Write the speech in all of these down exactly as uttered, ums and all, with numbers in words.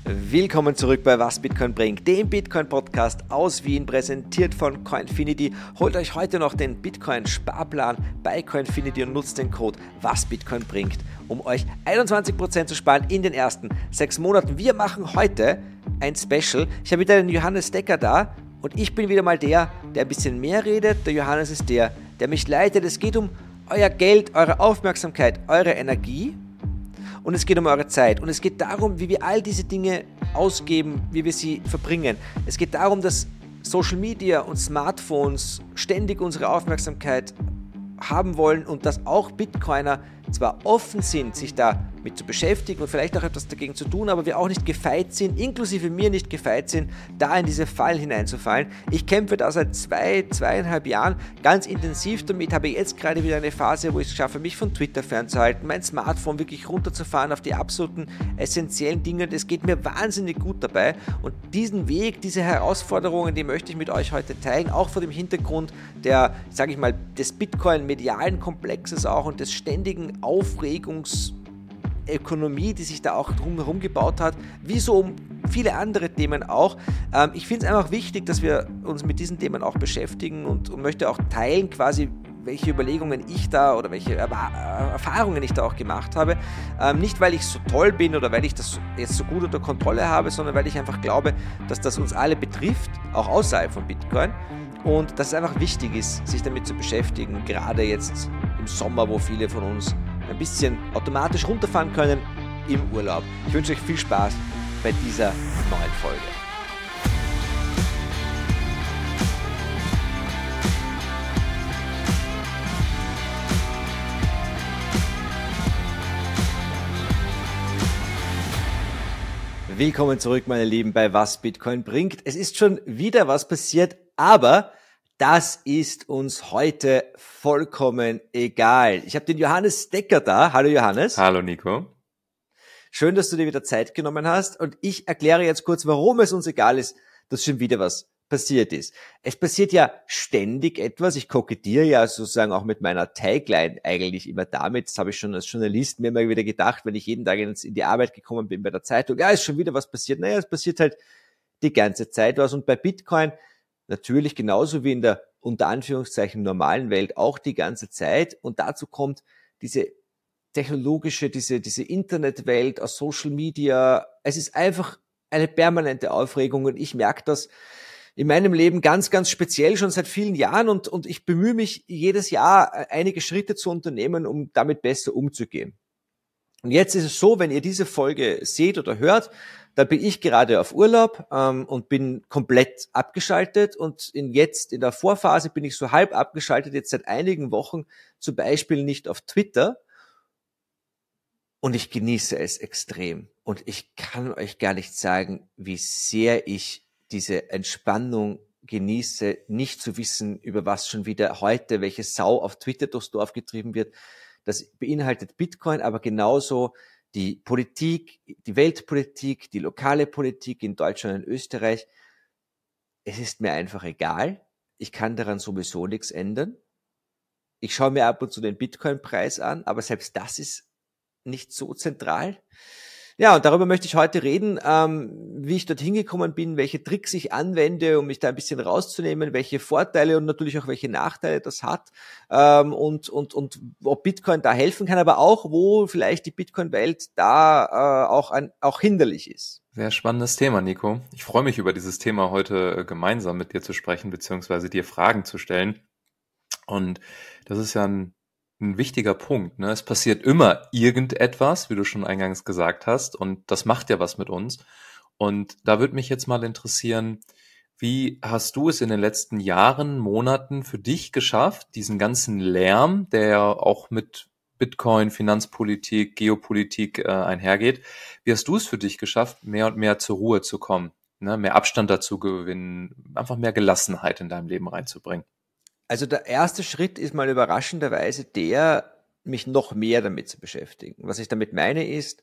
Willkommen zurück bei Was Bitcoin bringt, dem Bitcoin-Podcast aus Wien, präsentiert von Coinfinity. Holt euch heute noch den Bitcoin-Sparplan bei Coinfinity und nutzt den Code Was Bitcoin bringt, um euch einundzwanzig Prozent zu sparen in den ersten sechs Monaten. Wir machen heute ein Special. Ich habe wieder den Johannes Decker da und ich bin wieder mal der, der ein bisschen mehr redet. Der Johannes ist der, der mich leitet. Es geht um euer Geld, eure Aufmerksamkeit, eure Energie. Und es geht um eure Zeit und es geht darum, wie wir all diese Dinge ausgeben, wie wir sie verbringen. Es geht darum, dass Social Media und Smartphones ständig unsere Aufmerksamkeit haben wollen und dass auch Bitcoiner zwar offen sind, sich damit zu beschäftigen und vielleicht auch etwas dagegen zu tun, aber wir auch nicht gefeit sind, inklusive mir nicht gefeit sind, da in diese Fallen hineinzufallen. Ich kämpfe da seit zwei, zweieinhalb Jahren ganz intensiv damit, habe jetzt gerade wieder eine Phase, wo ich es schaffe, mich von Twitter fernzuhalten, mein Smartphone wirklich runterzufahren auf die absoluten essentiellen Dinge. Das geht mir wahnsinnig gut dabei und diesen Weg, diese Herausforderungen, die möchte ich mit euch heute teilen, auch vor dem Hintergrund der, sage ich mal, des Bitcoin-medialen Komplexes auch und des ständigen Aufregungsökonomie, die sich da auch drumherum gebaut hat, wie so um viele andere Themen auch. Ähm, ich finde es einfach wichtig, dass wir uns mit diesen Themen auch beschäftigen und, und möchte auch teilen quasi, welche Überlegungen ich da oder welche Erfahrungen ich da auch gemacht habe. Ähm, nicht, weil ich so toll bin oder weil ich das jetzt so gut unter Kontrolle habe, sondern weil ich einfach glaube, dass das uns alle betrifft, auch außerhalb von Bitcoin. Und dass es einfach wichtig ist, sich damit zu beschäftigen, gerade jetzt im Sommer, wo viele von uns ein bisschen automatisch runterfahren können im Urlaub. Ich wünsche euch viel Spaß bei dieser neuen Folge. Willkommen zurück, meine Lieben, bei Was Bitcoin bringt. Es ist schon wieder was passiert, aber das ist uns heute vollkommen egal. Ich habe den Johannes Decker da. Hallo Johannes. Hallo Nico. Schön, dass du dir wieder Zeit genommen hast und ich erkläre jetzt kurz, warum es uns egal ist, dass schon wieder was passiert ist. Es passiert ja ständig etwas. Ich kokettiere ja sozusagen auch mit meiner Tagline eigentlich immer damit. Das habe ich schon als Journalist mir immer wieder gedacht, wenn ich jeden Tag in die Arbeit gekommen bin bei der Zeitung. Ja, ist schon wieder was passiert. Naja, es passiert halt die ganze Zeit was und bei Bitcoin natürlich genauso wie in der unter Anführungszeichen normalen Welt auch die ganze Zeit. Und dazu kommt diese technologische, diese, diese Internetwelt aus Social Media. Es ist einfach eine permanente Aufregung und ich merke das in meinem Leben ganz, ganz speziell schon seit vielen Jahren und, und ich bemühe mich jedes Jahr einige Schritte zu unternehmen, um damit besser umzugehen. Und jetzt ist es so, wenn ihr diese Folge seht oder hört, da bin ich gerade auf Urlaub ähm, und bin komplett abgeschaltet und in jetzt in der Vorphase bin ich so halb abgeschaltet, jetzt seit einigen Wochen zum Beispiel nicht auf Twitter und ich genieße es extrem und ich kann euch gar nicht sagen, wie sehr ich diese Entspannung genieße, nicht zu wissen, über was schon wieder heute, welche Sau auf Twitter durchs Dorf getrieben wird. Das beinhaltet Bitcoin, aber genauso die Politik, die Weltpolitik, die lokale Politik in Deutschland und in Österreich. Es ist mir einfach egal. Ich kann daran sowieso nichts ändern. Ich schaue mir ab und zu den Bitcoin-Preis an, aber selbst das ist nicht so zentral. Ja, und darüber möchte ich heute reden, ähm, wie ich dorthin gekommen bin, welche Tricks ich anwende, um mich da ein bisschen rauszunehmen, welche Vorteile und natürlich auch welche Nachteile das hat ähm, und und und ob Bitcoin da helfen kann, aber auch, wo vielleicht die Bitcoin-Welt da äh, auch ein, auch hinderlich ist. Sehr spannendes Thema, Nico. Ich freue mich, über dieses Thema heute gemeinsam mit dir zu sprechen, beziehungsweise dir Fragen zu stellen. Und das ist ja ein Ein wichtiger Punkt, ne? Es passiert immer irgendetwas, wie du schon eingangs gesagt hast, und das macht ja was mit uns. Und da würde mich jetzt mal interessieren, wie hast du es in den letzten Jahren, Monaten für dich geschafft, diesen ganzen Lärm, der ja auch mit Bitcoin, Finanzpolitik, Geopolitik äh, einhergeht, wie hast du es für dich geschafft, mehr und mehr zur Ruhe zu kommen, ne? Mehr Abstand dazu gewinnen, einfach mehr Gelassenheit in deinem Leben reinzubringen? Also der erste Schritt ist mal überraschenderweise der, mich noch mehr damit zu beschäftigen. Was ich damit meine ist,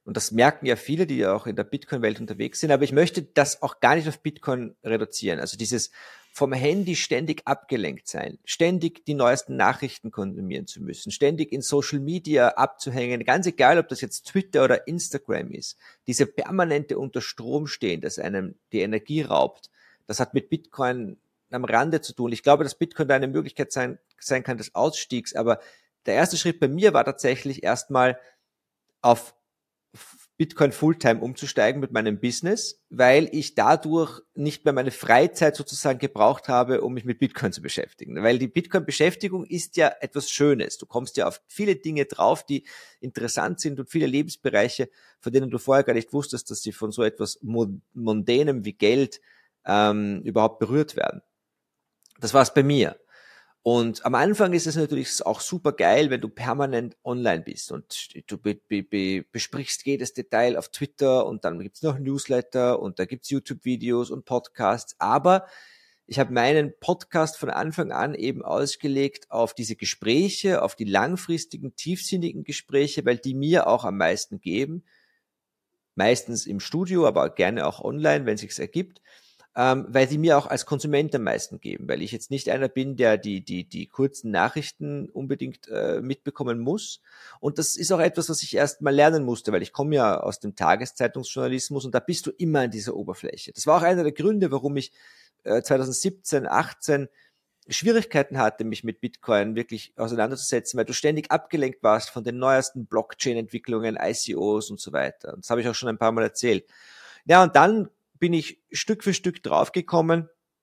Und das merken ja viele, die ja auch in der Bitcoin-Welt unterwegs sind. Aber ich möchte das auch gar nicht auf Bitcoin reduzieren. Also dieses vom Handy ständig abgelenkt sein, ständig die neuesten Nachrichten konsumieren zu müssen, ständig in Social Media abzuhängen, ganz egal, ob das jetzt Twitter oder Instagram ist. Diese permanente unter Strom stehen, das einem die Energie raubt, das hat mit Bitcoin am Rande zu tun. Ich glaube, dass Bitcoin da eine Möglichkeit sein, sein kann des Ausstiegs. Aber der erste Schritt bei mir war tatsächlich erstmal auf Bitcoin Fulltime umzusteigen mit meinem Business, weil ich dadurch nicht mehr meine Freizeit sozusagen gebraucht habe, um mich mit Bitcoin zu beschäftigen. Weil die Bitcoin-Beschäftigung ist ja etwas Schönes. Du kommst ja auf viele Dinge drauf, die interessant sind und viele Lebensbereiche, von denen du vorher gar nicht wusstest, dass sie von so etwas Mondänem wie Geld ähm, überhaupt berührt werden. Das war es bei mir. Und am Anfang ist es natürlich auch super geil, wenn du permanent online bist und du be- be- be- besprichst jedes Detail auf Twitter und dann gibt's noch Newsletter und da gibt's YouTube-Videos und Podcasts. Aber ich habe meinen Podcast von Anfang an eben ausgelegt auf diese Gespräche, auf die langfristigen, tiefsinnigen Gespräche, weil die mir auch am meisten geben. Meistens im Studio, aber gerne auch online, wenn es sich ergibt. Ähm, weil die mir auch als Konsument am meisten geben, weil ich jetzt nicht einer bin, der die die die kurzen Nachrichten unbedingt äh, mitbekommen muss. Und das ist auch etwas, was ich erst mal lernen musste, weil ich komme ja aus dem Tageszeitungsjournalismus und da bist du immer an dieser Oberfläche. Das war auch einer der Gründe, warum ich äh, zwanzig siebzehn, achtzehn Schwierigkeiten hatte, mich mit Bitcoin wirklich auseinanderzusetzen, weil du ständig abgelenkt warst von den neuesten Blockchain-Entwicklungen, I C Os und so weiter. Und das habe ich auch schon ein paar Mal erzählt. Ja, und dann bin ich Stück für Stück draufgekommen,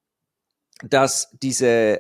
dass diese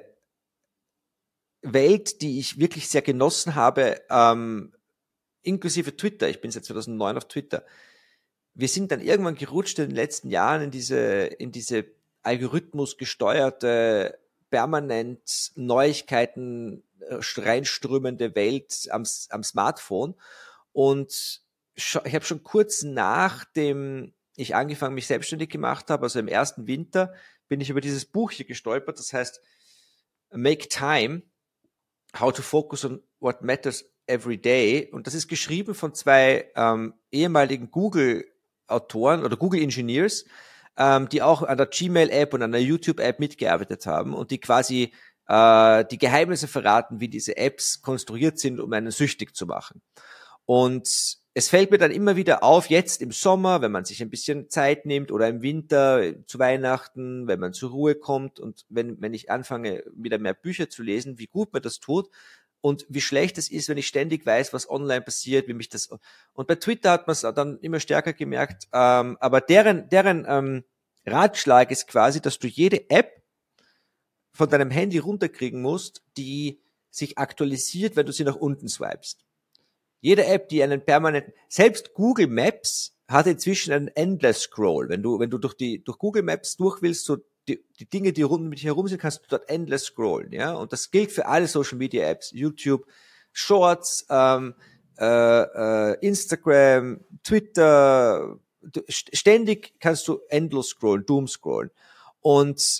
Welt, die ich wirklich sehr genossen habe, ähm, inklusive Twitter, ich bin seit zweitausendneun auf Twitter, wir sind dann irgendwann gerutscht in den letzten Jahren in diese, in diese algorithmusgesteuerte, permanent Neuigkeiten reinströmende Welt am, am Smartphone. Und ich habe schon kurz nach dem ich angefangen, mich selbstständig gemacht habe, also im ersten Winter, bin ich über dieses Buch hier gestolpert, das heißt Make Time, How to Focus on What Matters Every Day. Und das ist geschrieben von zwei ähm, ehemaligen Google-Autoren oder Google-Engineers, ähm, die auch an der Gmail-App und an der YouTube-App mitgearbeitet haben und die quasi äh, die Geheimnisse verraten, wie diese Apps konstruiert sind, um einen süchtig zu machen. Und es fällt mir dann immer wieder auf, jetzt im Sommer, wenn man sich ein bisschen Zeit nimmt oder im Winter zu Weihnachten, wenn man zur Ruhe kommt und wenn, wenn ich anfange, wieder mehr Bücher zu lesen, wie gut mir das tut und wie schlecht es ist, wenn ich ständig weiß, was online passiert, wie mich das, und bei Twitter hat man es dann immer stärker gemerkt, ähm, aber deren, deren ähm, Ratschlag ist quasi, dass du jede App von deinem Handy runterkriegen musst, die sich aktualisiert, wenn du sie nach unten swipest. Jede App, die einen permanenten, selbst Google Maps hat inzwischen einen Endless Scroll. Wenn du, wenn du durch die, durch Google Maps durch willst, so die, die Dinge, die rund mit dir herum sind, kannst du dort endless scrollen, ja. Und das gilt für alle Social Media Apps. YouTube, Shorts, ähm, äh, äh, Instagram, Twitter, du, ständig kannst du endlos scrollen, doom scrollen. Und,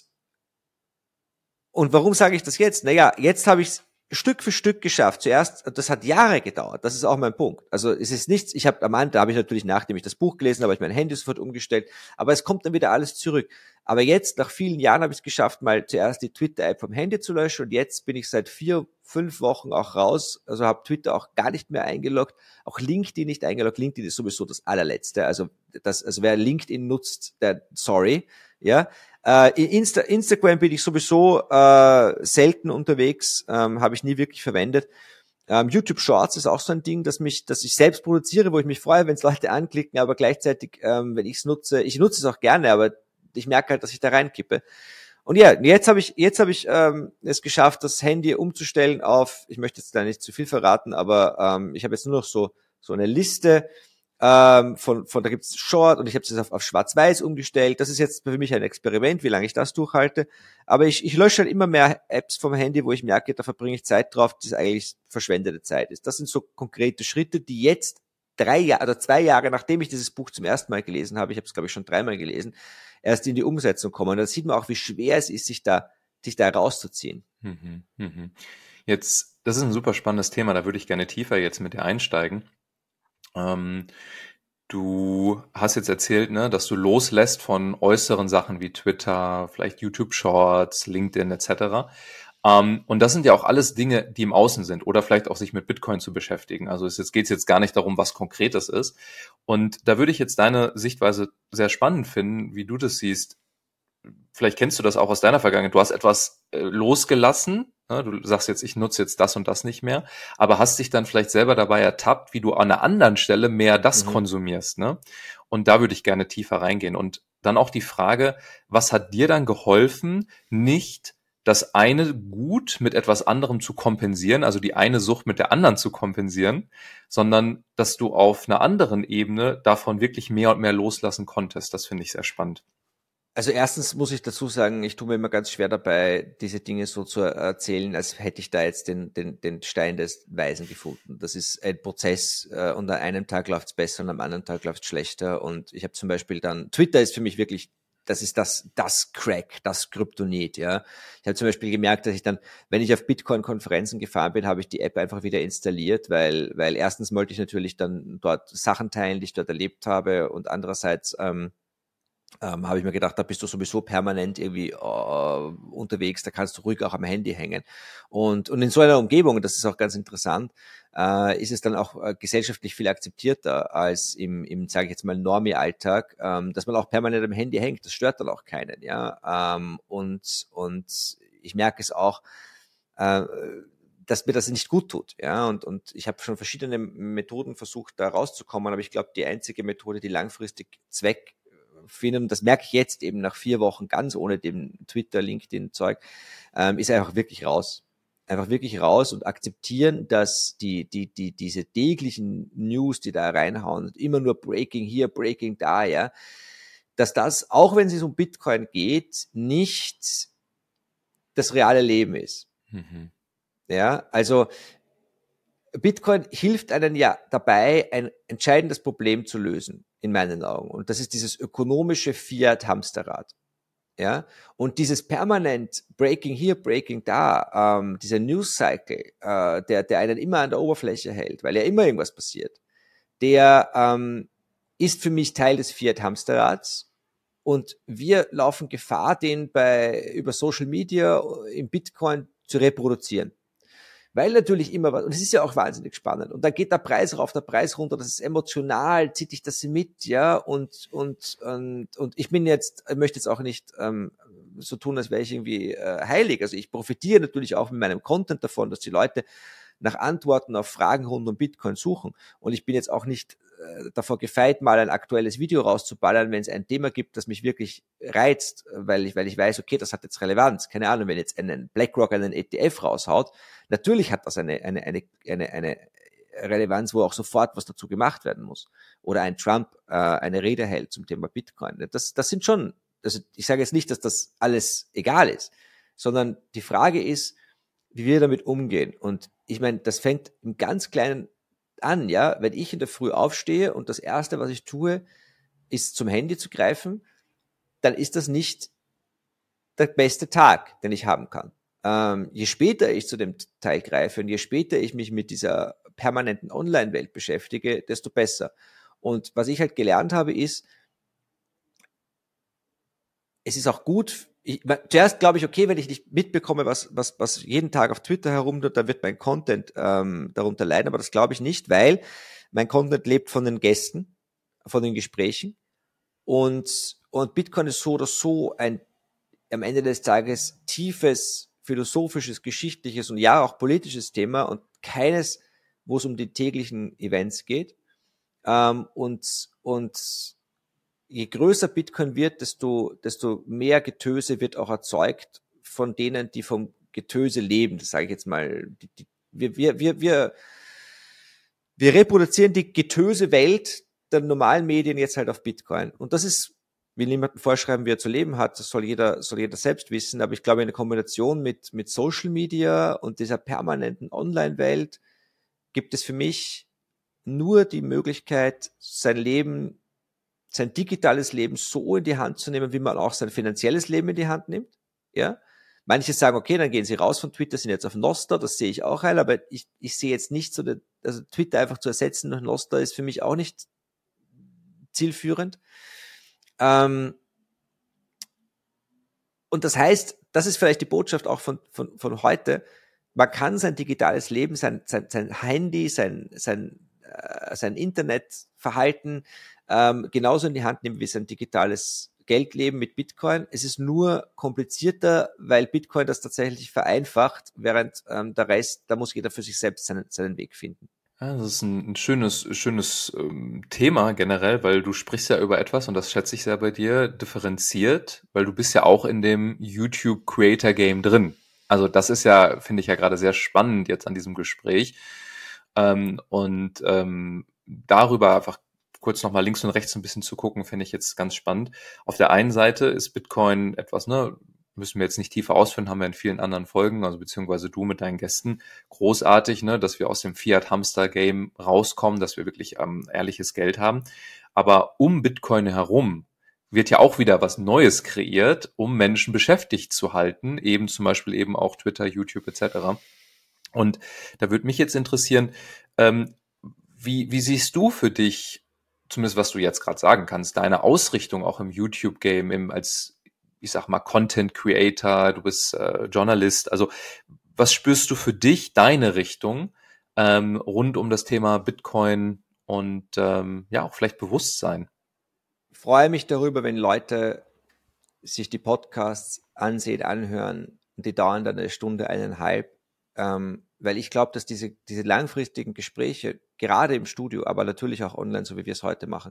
und warum sage ich das jetzt? Naja, jetzt habe ich es Stück für Stück geschafft. Zuerst, das hat Jahre gedauert. Das ist auch mein Punkt. Also es ist nichts, ich habe am Anfang, da habe ich natürlich, nachdem ich das Buch gelesen habe, ich mein Handy sofort umgestellt, aber es kommt dann wieder alles zurück. Aber jetzt, nach vielen Jahren, habe ich es geschafft, mal zuerst die Twitter-App vom Handy zu löschen und jetzt bin ich seit vier, fünf Wochen auch raus, also habe Twitter auch gar nicht mehr eingeloggt, auch LinkedIn nicht eingeloggt. LinkedIn ist sowieso das allerletzte. Also das, also wer LinkedIn nutzt, der, sorry, ja. Uh, Insta, Instagram bin ich sowieso uh, selten unterwegs, ähm, habe ich nie wirklich verwendet. Ähm, YouTube Shorts ist auch so ein Ding, das mich, das ich selbst produziere, wo ich mich freue, wenn es Leute anklicken, aber gleichzeitig, ähm, wenn ich es nutze, ich nutze es auch gerne, aber ich merke halt, dass ich da reinkippe. Und ja, jetzt habe ich, jetzt habe ich ähm, es geschafft, das Handy umzustellen auf, ich möchte jetzt da nicht zu viel verraten, aber ähm, ich habe jetzt nur noch so so eine Liste. Ähm, von, von da gibt's Short und ich habe es jetzt auf, auf Schwarz-Weiß umgestellt. Das ist jetzt für mich ein Experiment, wie lange ich das durchhalte. Aber ich, ich lösche halt immer mehr Apps vom Handy, wo ich merke, da verbringe ich Zeit drauf, das eigentlich verschwendete Zeit ist. Das sind so konkrete Schritte, die jetzt drei Jahre oder zwei Jahre, nachdem ich dieses Buch zum ersten Mal gelesen habe, ich habe es glaube ich schon dreimal gelesen, erst in die Umsetzung kommen. Und da sieht man auch, wie schwer es ist, sich da, sich da rauszuziehen. Mhm, mhm. Jetzt, das ist ein super spannendes Thema, da würde ich gerne tiefer jetzt mit dir einsteigen. Ähm, Du hast jetzt erzählt, ne, dass du loslässt von äußeren Sachen wie Twitter, vielleicht YouTube Shorts, LinkedIn et cetera. Ähm, und das sind ja auch alles Dinge, die im Außen sind oder vielleicht auch sich mit Bitcoin zu beschäftigen. Also es geht jetzt gar nicht darum, was Konkretes ist. Und da würde ich jetzt deine Sichtweise sehr spannend finden, wie du das siehst. Vielleicht kennst du das auch aus deiner Vergangenheit. Du hast etwas äh, losgelassen. Ne? Du sagst jetzt, ich nutze jetzt das und das nicht mehr, aber hast dich dann vielleicht selber dabei ertappt, wie du an einer anderen Stelle mehr das Mhm. konsumierst. Ne? Und da würde ich gerne tiefer reingehen. Und dann auch die Frage, was hat dir dann geholfen, nicht das eine Gut mit etwas anderem zu kompensieren, also die eine Sucht mit der anderen zu kompensieren, sondern dass du auf einer anderen Ebene davon wirklich mehr und mehr loslassen konntest. Das finde ich sehr spannend. Also erstens muss ich dazu sagen, ich tue mir immer ganz schwer dabei, diese Dinge so zu erzählen, als hätte ich da jetzt den, den, den Stein des Weisen gefunden. Das ist ein Prozess äh, und an einem Tag läuft's besser und am anderen Tag läuft's schlechter. Und ich habe zum Beispiel dann, Twitter ist für mich wirklich, das ist das, das Crack, das Kryptonit, ja. Ich habe zum Beispiel gemerkt, dass ich dann, wenn ich auf Bitcoin-Konferenzen gefahren bin, habe ich die App einfach wieder installiert, weil, weil erstens wollte ich natürlich dann dort Sachen teilen, die ich dort erlebt habe und andererseits, ähm, ähm, habe ich mir gedacht, da bist du sowieso permanent irgendwie äh, unterwegs, da kannst du ruhig auch am Handy hängen. Und, und in so einer Umgebung, das ist auch ganz interessant, äh, ist es dann auch äh, gesellschaftlich viel akzeptierter als im, im sage ich jetzt mal, Normie-Alltag, ähm, dass man auch permanent am Handy hängt, das stört dann auch keinen. Ja, ähm, und, und ich merke es auch, äh, dass mir das nicht gut tut, ja, und, und ich habe schon verschiedene Methoden versucht, da rauszukommen, aber ich glaube, die einzige Methode, die langfristig Zweck finden, das merke ich jetzt eben nach vier Wochen ganz ohne dem Twitter, LinkedIn-Zeug, ähm, ist einfach wirklich raus. Einfach wirklich raus und akzeptieren, dass die, die, die, diese täglichen News, die da reinhauen, immer nur Breaking hier, Breaking da, ja, dass das, auch wenn es um Bitcoin geht, nicht das reale Leben ist. Mhm. Ja, also Bitcoin hilft einem ja dabei, ein entscheidendes Problem zu lösen, in meinen Augen. Und das ist dieses ökonomische Fiat-Hamsterrad. Ja, und dieses permanent Breaking hier, Breaking da, ähm, dieser News-Cycle, äh, der, der einen immer an der Oberfläche hält, weil ja immer irgendwas passiert, der ähm, ist für mich Teil des Fiat-Hamsterrads. Und wir laufen Gefahr, den bei über Social Media im Bitcoin zu reproduzieren. Weil natürlich immer was, und es ist ja auch wahnsinnig spannend. Und dann geht der Preis rauf, der Preis runter, das ist emotional, zieht dich das mit, ja, und, und, und, und ich bin jetzt, ich möchte jetzt auch nicht ähm, so tun, als wäre ich irgendwie äh, heilig. Also ich profitiere natürlich auch mit meinem Content davon, dass die Leute nach Antworten auf Fragen rund um Bitcoin suchen. Und ich bin jetzt auch nicht äh, davor gefeit, mal ein aktuelles Video rauszuballern, wenn es ein Thema gibt, das mich wirklich reizt, weil ich, weil ich weiß, okay, das hat jetzt Relevanz. Keine Ahnung, wenn jetzt ein BlackRock einen E T F raushaut, natürlich hat das eine, eine, eine, eine, eine Relevanz, wo auch sofort was dazu gemacht werden muss. Oder ein Trump äh, eine Rede hält zum Thema Bitcoin. Das, das sind schon, also ich sage jetzt nicht, dass das alles egal ist, sondern die Frage ist, wie wir damit umgehen. Und ich meine, das fängt im ganz Kleinen an, ja, wenn ich in der Früh aufstehe und das Erste, was ich tue, ist zum Handy zu greifen, dann ist das nicht der beste Tag, den ich haben kann. Ähm, je später ich zu dem Teil greife und je später ich mich mit dieser permanenten Online-Welt beschäftige, desto besser. Und was ich halt gelernt habe, ist, es ist auch gut, ich, zuerst glaube ich, okay, wenn ich nicht mitbekomme, was, was, was jeden Tag auf Twitter herumtut, dann wird mein Content ähm, darunter leiden, aber das glaube ich nicht, weil mein Content lebt von den Gästen, von den Gesprächen und, und Bitcoin ist so oder so ein am Ende des Tages tiefes, philosophisches, geschichtliches und ja auch politisches Thema und keines, wo es um die täglichen Events geht. Ähm, und, und je größer Bitcoin wird, desto, desto mehr Getöse wird auch erzeugt von denen, die vom Getöse leben. Das sage ich jetzt mal. Die, die, wir, wir, wir, wir, wir reproduzieren die Getöse-Welt der normalen Medien jetzt halt auf Bitcoin. Und das ist, will niemandem vorschreiben, wie er zu leben hat. Das soll jeder, soll jeder selbst wissen. Aber ich glaube, in der Kombination mit, mit Social Media und dieser permanenten Online-Welt gibt es für mich nur die Möglichkeit, sein Leben, sein digitales Leben so in die Hand zu nehmen, wie man auch sein finanzielles Leben in die Hand nimmt. Ja. Manche sagen, okay, dann gehen sie raus von Twitter, sind jetzt auf Nostr, das sehe ich auch ein, aber ich, ich sehe jetzt nicht so, also Twitter einfach zu ersetzen durch Nostr ist für mich auch nicht zielführend. Ähm, und das heißt, das ist vielleicht die Botschaft auch von, von, von heute, man kann sein digitales Leben, sein, sein, sein Handy, sein, sein, äh, sein Internetverhalten ähm, genauso in die Hand nehmen wie sein digitales Geldleben mit Bitcoin. Es ist nur komplizierter, weil Bitcoin das tatsächlich vereinfacht, während ähm, der Rest, da muss jeder für sich selbst seinen, seinen Weg finden. Ja, das ist ein, ein schönes, schönes ähm, Thema generell, weil du sprichst ja über etwas, und das schätze ich sehr bei dir, differenziert, weil du bist ja auch in dem YouTube-Creator-Game drin. Also das ist ja, finde ich ja gerade sehr spannend jetzt an diesem Gespräch. Ähm, und ähm, darüber einfach kurz nochmal links und rechts ein bisschen zu gucken, finde ich jetzt ganz spannend. Auf der einen Seite ist Bitcoin etwas, ne, müssen wir jetzt nicht tiefer ausführen, haben wir in vielen anderen Folgen, also beziehungsweise du mit deinen Gästen, großartig, ne, dass wir aus dem Fiat-Hamster-Game rauskommen, dass wir wirklich ähm, ehrliches Geld haben. Aber um Bitcoin herum wird ja auch wieder was Neues kreiert, um Menschen beschäftigt zu halten, eben zum Beispiel eben auch Twitter, YouTube et cetera. Und da würde mich jetzt interessieren, ähm, wie, wie siehst du für dich, zumindest was du jetzt gerade sagen kannst, deine Ausrichtung auch im YouTube-Game, im, als, ich sag mal, Content-Creator, du bist äh, Journalist, also was spürst du für dich, deine Richtung ähm, rund um das Thema Bitcoin und ähm, ja, auch vielleicht Bewusstsein? Ich freue mich darüber, wenn Leute sich die Podcasts ansehen, anhören, die dauern dann eine Stunde, eineinhalb, ähm, weil ich glaube, dass diese, diese langfristigen Gespräche, gerade im Studio, aber natürlich auch online, so wie wir es heute machen,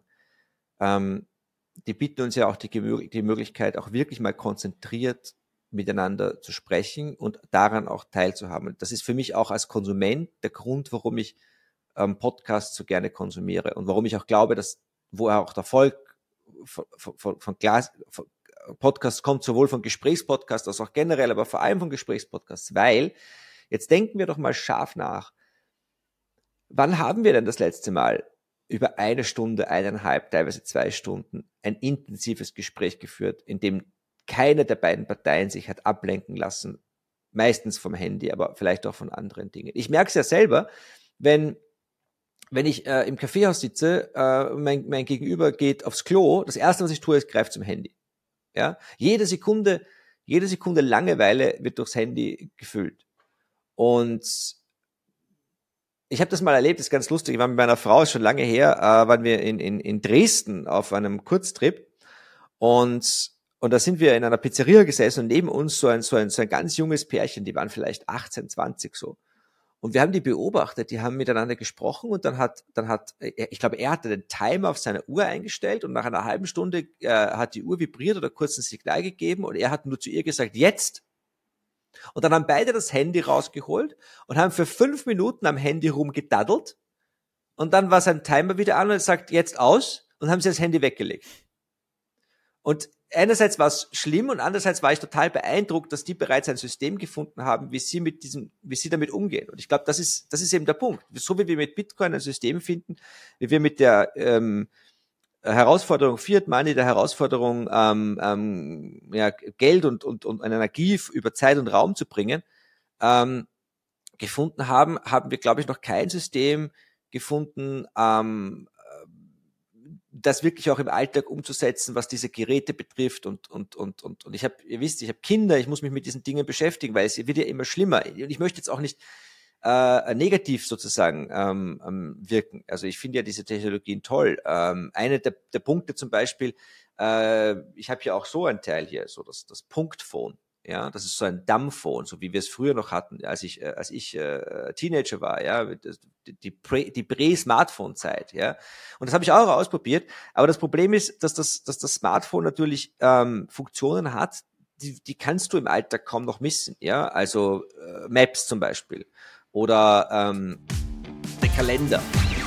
ähm, die bieten uns ja auch die, die Möglichkeit, auch wirklich mal konzentriert miteinander zu sprechen und daran auch teilzuhaben. Und das ist für mich auch als Konsument der Grund, warum ich ähm, Podcasts so gerne konsumiere und warum ich auch glaube, dass woher auch der Erfolg von, von, von, Glas, von Podcasts kommt, sowohl von Gesprächspodcasts als auch generell, aber vor allem von Gesprächspodcasts, weil jetzt denken wir doch mal scharf nach. Wann haben wir denn das letzte Mal über eine Stunde, eineinhalb, teilweise zwei Stunden ein intensives Gespräch geführt, in dem keine der beiden Parteien sich hat ablenken lassen, meistens vom Handy, aber vielleicht auch von anderen Dingen. Ich merke es ja selber, wenn wenn ich äh, im Kaffeehaus sitze, äh, mein, mein Gegenüber geht aufs Klo, das Erste, was ich tue, ist, greife zum Handy. Ja? Jede Sekunde, jede Sekunde Langeweile wird durchs Handy gefüllt. Und ich habe das mal erlebt, das ist ganz lustig, ich war mit meiner Frau, ist schon lange her, äh, waren wir in, in, in Dresden auf einem Kurztrip und, und da sind wir in einer Pizzeria gesessen und neben uns so ein, so ein, so ein ganz junges Pärchen, die waren vielleicht achtzehn, zwanzig so. Und wir haben die beobachtet, die haben miteinander gesprochen und dann hat, dann hat, ich glaube, er hatte den Timer auf seiner Uhr eingestellt und nach einer halben Stunde äh, hat die Uhr vibriert oder kurz ein Signal gegeben und er hat nur zu ihr gesagt, jetzt. Und dann haben beide das Handy rausgeholt und haben für fünf Minuten am Handy rumgedaddelt und dann war sein Timer wieder an und er sagt, jetzt aus und haben sie das Handy weggelegt. Und einerseits war es schlimm und andererseits war ich total beeindruckt, dass die bereits ein System gefunden haben, wie sie mit diesem, wie sie damit umgehen. Und ich glaube, das ist, das ist eben der Punkt. So wie wir mit Bitcoin ein System finden, wie wir mit der ähm, Herausforderung Fiat Money, der Herausforderung ähm, ähm, ja, Geld und, und, und Energie über Zeit und Raum zu bringen, ähm, gefunden haben, haben wir, glaube ich, noch kein System gefunden, ähm, das wirklich auch im Alltag umzusetzen, was diese Geräte betrifft und und und und und ich habe, ihr wisst, ich habe Kinder, ich muss mich mit diesen Dingen beschäftigen, weil es wird ja immer schlimmer und ich möchte jetzt auch nicht äh, negativ sozusagen ähm, ähm, wirken. Also ich finde ja diese Technologien toll. Ähm, eine der, der Punkte zum Beispiel, äh, ich habe ja auch so ein Teil hier, so das das Punktphone. Ja, das ist so ein Dumbphone, so wie wir es früher noch hatten, als ich, äh, als ich äh, Teenager war, ja, die, die, Prä, die Prä-Smartphone-Zeit, ja. Und das habe ich auch ausprobiert. Aber das Problem ist, dass das, dass das Smartphone natürlich ähm, Funktionen hat, die, die kannst du im Alltag kaum noch missen, ja. Also äh, Maps zum Beispiel oder ähm, der Kalender.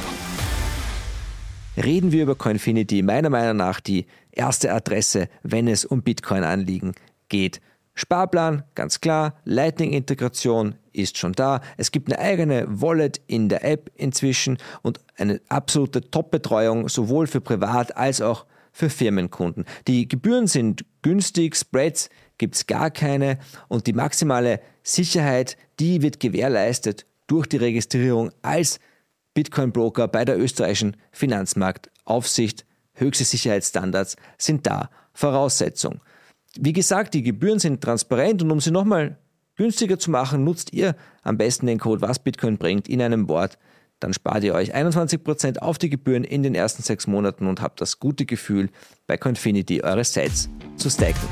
Reden wir über Coinfinity, meiner Meinung nach die erste Adresse, wenn es um Bitcoin-Anliegen geht. Sparplan, ganz klar, Lightning-Integration ist schon da. Es gibt eine eigene Wallet in der App inzwischen und eine absolute Top-Betreuung, sowohl für Privat- als auch für Firmenkunden. Die Gebühren sind günstig, Spreads gibt es gar keine und die maximale Sicherheit, die wird gewährleistet durch die Registrierung als Bitcoin-Broker bei der österreichischen Finanzmarktaufsicht. höchste Sicherheitsstandards sind da Voraussetzung. Wie gesagt, die Gebühren sind transparent und um sie nochmal günstiger zu machen, nutzt ihr am besten den Code was Bitcoin bringt in einem Wort. Dann spart ihr euch einundzwanzig Prozent auf die Gebühren in den ersten sechs Monaten und habt das gute Gefühl, bei Coinfinity eure Sats zu stacken.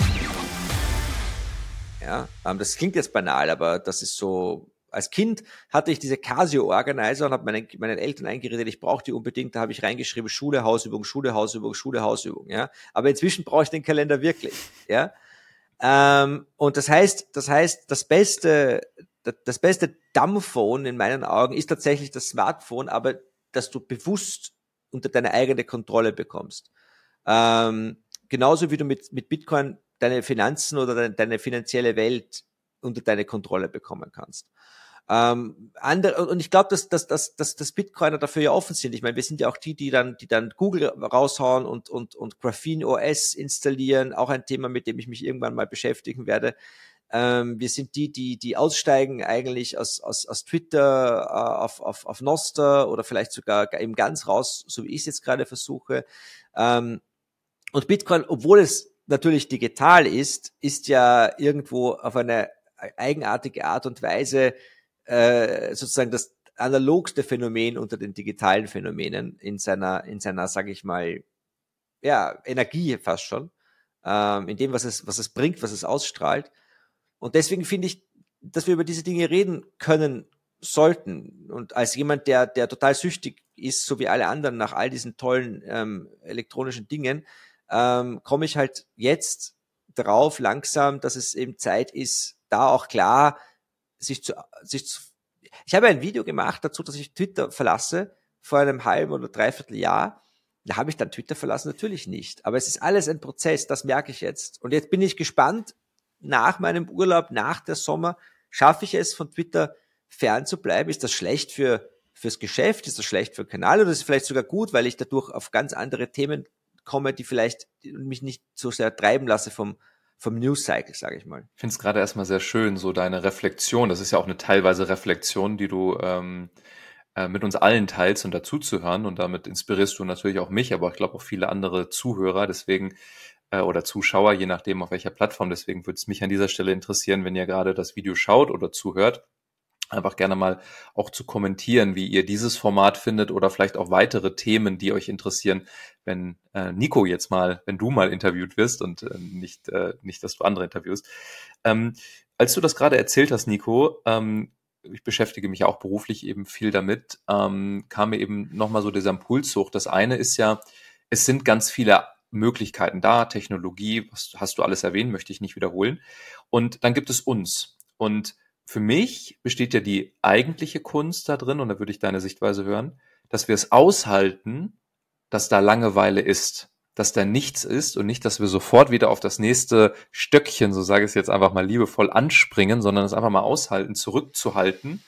Ja, das klingt jetzt banal, aber das ist so. Als Kind hatte ich diese Casio-Organizer und habe meinen, meinen Eltern eingeredet, ich brauche die unbedingt. Da habe ich reingeschrieben, Schule, Hausübung, Schule, Hausübung, Schule, Hausübung. Ja, aber inzwischen brauche ich den Kalender wirklich. Ja, ähm, und das heißt, das heißt, das beste, das, das beste Dumbphone in meinen Augen ist tatsächlich das Smartphone, aber dass du bewusst unter deine eigene Kontrolle bekommst. Ähm, genauso wie du mit mit Bitcoin deine Finanzen oder deine, deine finanzielle Welt unter deine Kontrolle bekommen kannst. Ähm, andere, und ich glaube, dass, dass, dass, dass, dass Bitcoiner dafür ja offen sind. Ich meine, wir sind ja auch die, die dann, die dann Google raushauen und, und, und Graphene O S installieren. Auch ein Thema, mit dem ich mich irgendwann mal beschäftigen werde. Ähm, wir sind die, die, die aussteigen eigentlich aus, aus, aus Twitter äh, auf, auf, auf Nostr oder vielleicht sogar eben ganz raus, so wie ich es jetzt gerade versuche. Ähm, und Bitcoin, obwohl es natürlich digital ist, ist ja irgendwo auf eine eigenartige Art und Weise äh, sozusagen das analogste Phänomen unter den digitalen Phänomenen in seiner, in seiner, sage ich mal, ja, Energie fast schon, ähm, in dem, was es, was es bringt, was es ausstrahlt. Und deswegen finde ich, dass wir über diese Dinge reden können sollten. Und als jemand, der, der total süchtig ist, so wie alle anderen, nach all diesen tollen ähm, elektronischen Dingen, ähm, komme ich halt jetzt drauf langsam, dass es eben Zeit ist, da auch klar sich zu, sich zu, ich habe ein Video gemacht dazu, dass ich Twitter verlasse, vor einem halben oder dreiviertel Jahr. Da habe ich dann Twitter verlassen? Natürlich nicht. Aber es ist alles ein Prozess, das merke ich jetzt. Und jetzt bin ich gespannt, nach meinem Urlaub, nach der Sommer, schaffe ich es, von Twitter fern zu bleiben? Ist das schlecht für, fürs Geschäft? Ist das schlecht für den Kanal? Oder ist es vielleicht sogar gut, weil ich dadurch auf ganz andere Themen komme, die vielleicht mich nicht so sehr treiben lasse vom, vom News-Cycle, sage ich mal. Ich finde es gerade erstmal sehr schön, so deine Reflexion. Das ist ja auch eine teilweise Reflexion, die du ähm, äh, mit uns allen teilst und dazu zu hören. Und damit inspirierst du natürlich auch mich, aber ich glaube auch viele andere Zuhörer. Deswegen äh, oder Zuschauer, je nachdem auf welcher Plattform. Deswegen würde es mich an dieser Stelle interessieren, wenn ihr gerade das Video schaut oder zuhört, einfach gerne mal auch zu kommentieren, wie ihr dieses Format findet oder vielleicht auch weitere Themen, die euch interessieren, wenn äh, Nico jetzt mal, wenn du mal interviewt wirst und äh, nicht, äh, nicht, dass du andere interviewst. Ähm, als du das gerade erzählt hast, Nico, ähm, ich beschäftige mich ja auch beruflich eben viel damit, ähm, kam mir eben nochmal so dieser Impuls hoch. Das eine ist ja, es sind ganz viele Möglichkeiten da, Technologie, was hast du alles erwähnt, möchte ich nicht wiederholen. Und dann gibt es uns. Und für mich besteht ja die eigentliche Kunst da drin, und da würde ich deine Sichtweise hören, dass wir es aushalten, dass da Langeweile ist, dass da nichts ist und nicht, dass wir sofort wieder auf das nächste Stöckchen, so sage ich es jetzt einfach mal liebevoll, anspringen, sondern es einfach mal aushalten, zurückzuhalten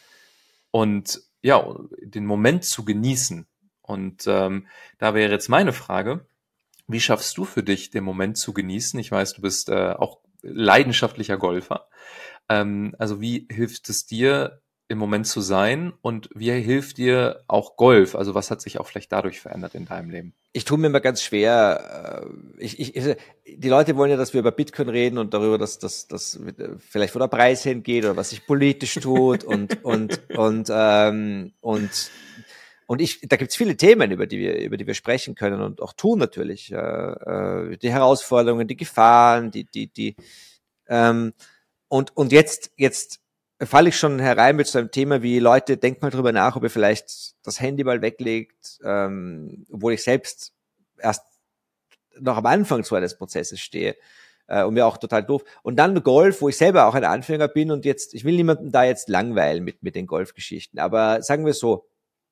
und ja, den Moment zu genießen. Und ähm, da wäre jetzt meine Frage, wie schaffst du für dich, den Moment zu genießen? Ich weiß, du bist äh, auch leidenschaftlicher Golfer. Ähm, also wie hilft es dir, im Moment zu sein, und wie hilft dir auch Golf? Also was hat sich auch vielleicht dadurch verändert in deinem Leben? Ich tue mir immer ganz schwer, äh, ich, ich, die Leute wollen ja, dass wir über Bitcoin reden und darüber, dass das dass vielleicht wo der Preis hingeht oder was sich politisch tut und und und ähm, und und ich, da gibt's viele Themen, über die wir über die wir sprechen können und auch tun natürlich, äh, die Herausforderungen, die Gefahren, die die die ähm, und und jetzt jetzt falle ich schon herein mit so einem Thema wie, Leute, denkt mal drüber nach, ob ihr vielleicht das Handy mal weglegt, ähm, obwohl ich selbst erst noch am Anfang zwar des Prozesses stehe äh, und mir auch total doof. Und dann Golf, wo ich selber auch ein Anfänger bin und jetzt, ich will niemanden da jetzt langweilen mit, mit den Golfgeschichten, aber sagen wir so,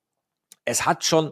es hat schon,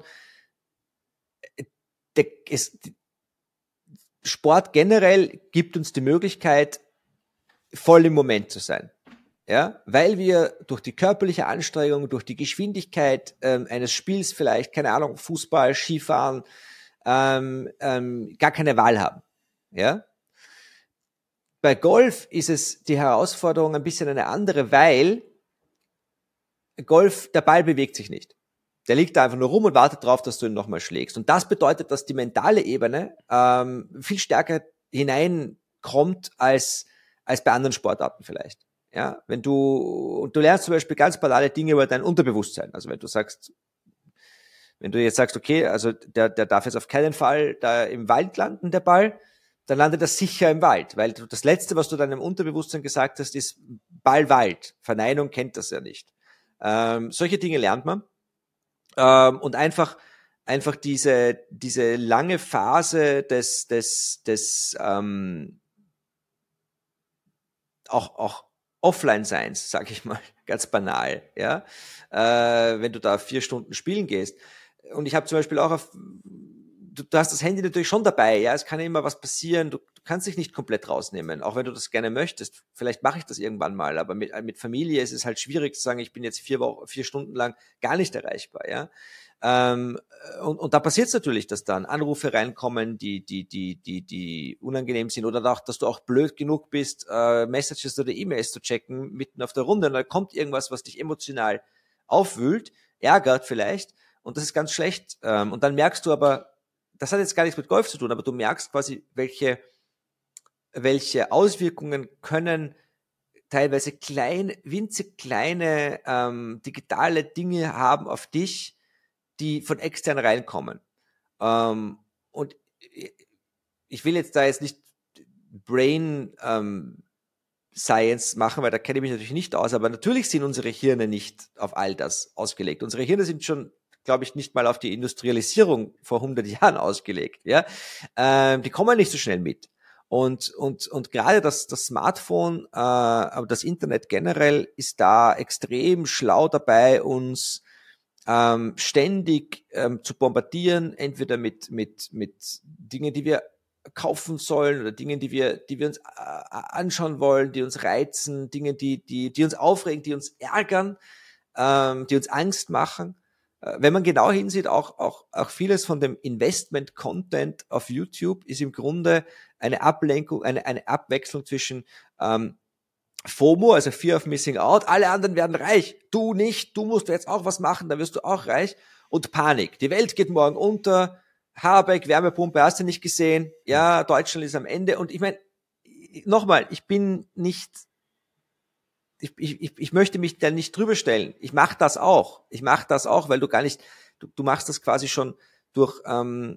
der, es, Sport generell gibt uns die Möglichkeit, voll im Moment zu sein. Ja, weil wir durch die körperliche Anstrengung, durch die Geschwindigkeit ähm, eines Spiels vielleicht, keine Ahnung, Fußball, Skifahren, ähm, ähm, gar keine Wahl haben. Ja. Bei Golf ist es die Herausforderung ein bisschen eine andere, weil Golf, der Ball bewegt sich nicht. Der liegt da einfach nur rum und wartet drauf, dass du ihn nochmal schlägst. Und das bedeutet, dass die mentale Ebene ähm, viel stärker hineinkommt als als bei anderen Sportarten vielleicht. Ja, wenn du und du lernst zum Beispiel ganz banale Dinge über dein Unterbewusstsein. Also wenn du sagst, wenn du jetzt sagst, okay, also der der darf jetzt auf keinen Fall da im Wald landen, der Ball, dann landet er sicher im Wald, weil du, das Letzte, was du deinem Unterbewusstsein gesagt hast, ist Ball, Wald. Verneinung kennt das ja nicht. Ähm, solche Dinge lernt man. Ähm, und einfach, einfach diese, diese lange Phase des, des, des, ähm, auch, auch Offline-Seins, sag ich mal, ganz banal, ja. Äh, wenn du da vier Stunden spielen gehst. Und ich habe zum Beispiel auch auf, du, du hast das Handy natürlich schon dabei, ja, es kann ja immer was passieren, du, du kannst dich nicht komplett rausnehmen, auch wenn du das gerne möchtest. Vielleicht mache ich das irgendwann mal, aber mit, mit Familie ist es halt schwierig zu sagen, ich bin jetzt vier Wochen, vier Stunden lang gar nicht erreichbar, ja. Ähm, und, und da passiert es natürlich, dass dann Anrufe reinkommen, die, die, die, die, die unangenehm sind oder auch, dass du auch blöd genug bist, äh, Messages oder E-Mails zu checken mitten auf der Runde und da kommt irgendwas, was dich emotional aufwühlt, ärgert vielleicht und das ist ganz schlecht. Ähm, und dann merkst du aber, das hat jetzt gar nichts mit Golf zu tun, aber du merkst quasi, welche, welche Auswirkungen können teilweise klein, winzig kleine ähm, digitale Dinge haben auf dich, die von extern reinkommen. Ähm, und ich will jetzt da jetzt nicht Brain ähm, Science machen, weil da kenne ich mich natürlich nicht aus, aber natürlich sind unsere Hirne nicht auf all das ausgelegt. Unsere Hirne sind schon, glaube ich, nicht mal auf die Industrialisierung vor hundert Jahren ausgelegt. Ja, ähm, die kommen nicht so schnell mit. Und und und gerade das das Smartphone, äh, aber das Internet generell ist da extrem schlau dabei, uns ähm, ständig ähm, zu bombardieren, entweder mit mit mit Dingen, die wir kaufen sollen oder Dingen, die wir die wir uns äh, anschauen wollen, die uns reizen, Dinge, die die die uns aufregen, die uns ärgern, ähm, die uns Angst machen. Äh, wenn man genau hinsieht, auch auch auch vieles von dem Investment-Content auf YouTube ist im Grunde eine Ablenkung, eine eine Abwechslung zwischen ähm, FOMO, also Fear of Missing Out, alle anderen werden reich, du nicht, du musst jetzt auch was machen, dann wirst du auch reich. Und Panik, die Welt geht morgen unter, Habeck, Wärmepumpe, hast du nicht gesehen, ja, Deutschland ist am Ende. Und ich meine, nochmal, ich bin nicht, ich, ich, ich möchte mich da nicht drüber stellen. Ich mache das auch, ich mache das auch, weil du gar nicht, du, du machst das quasi schon durch ähm,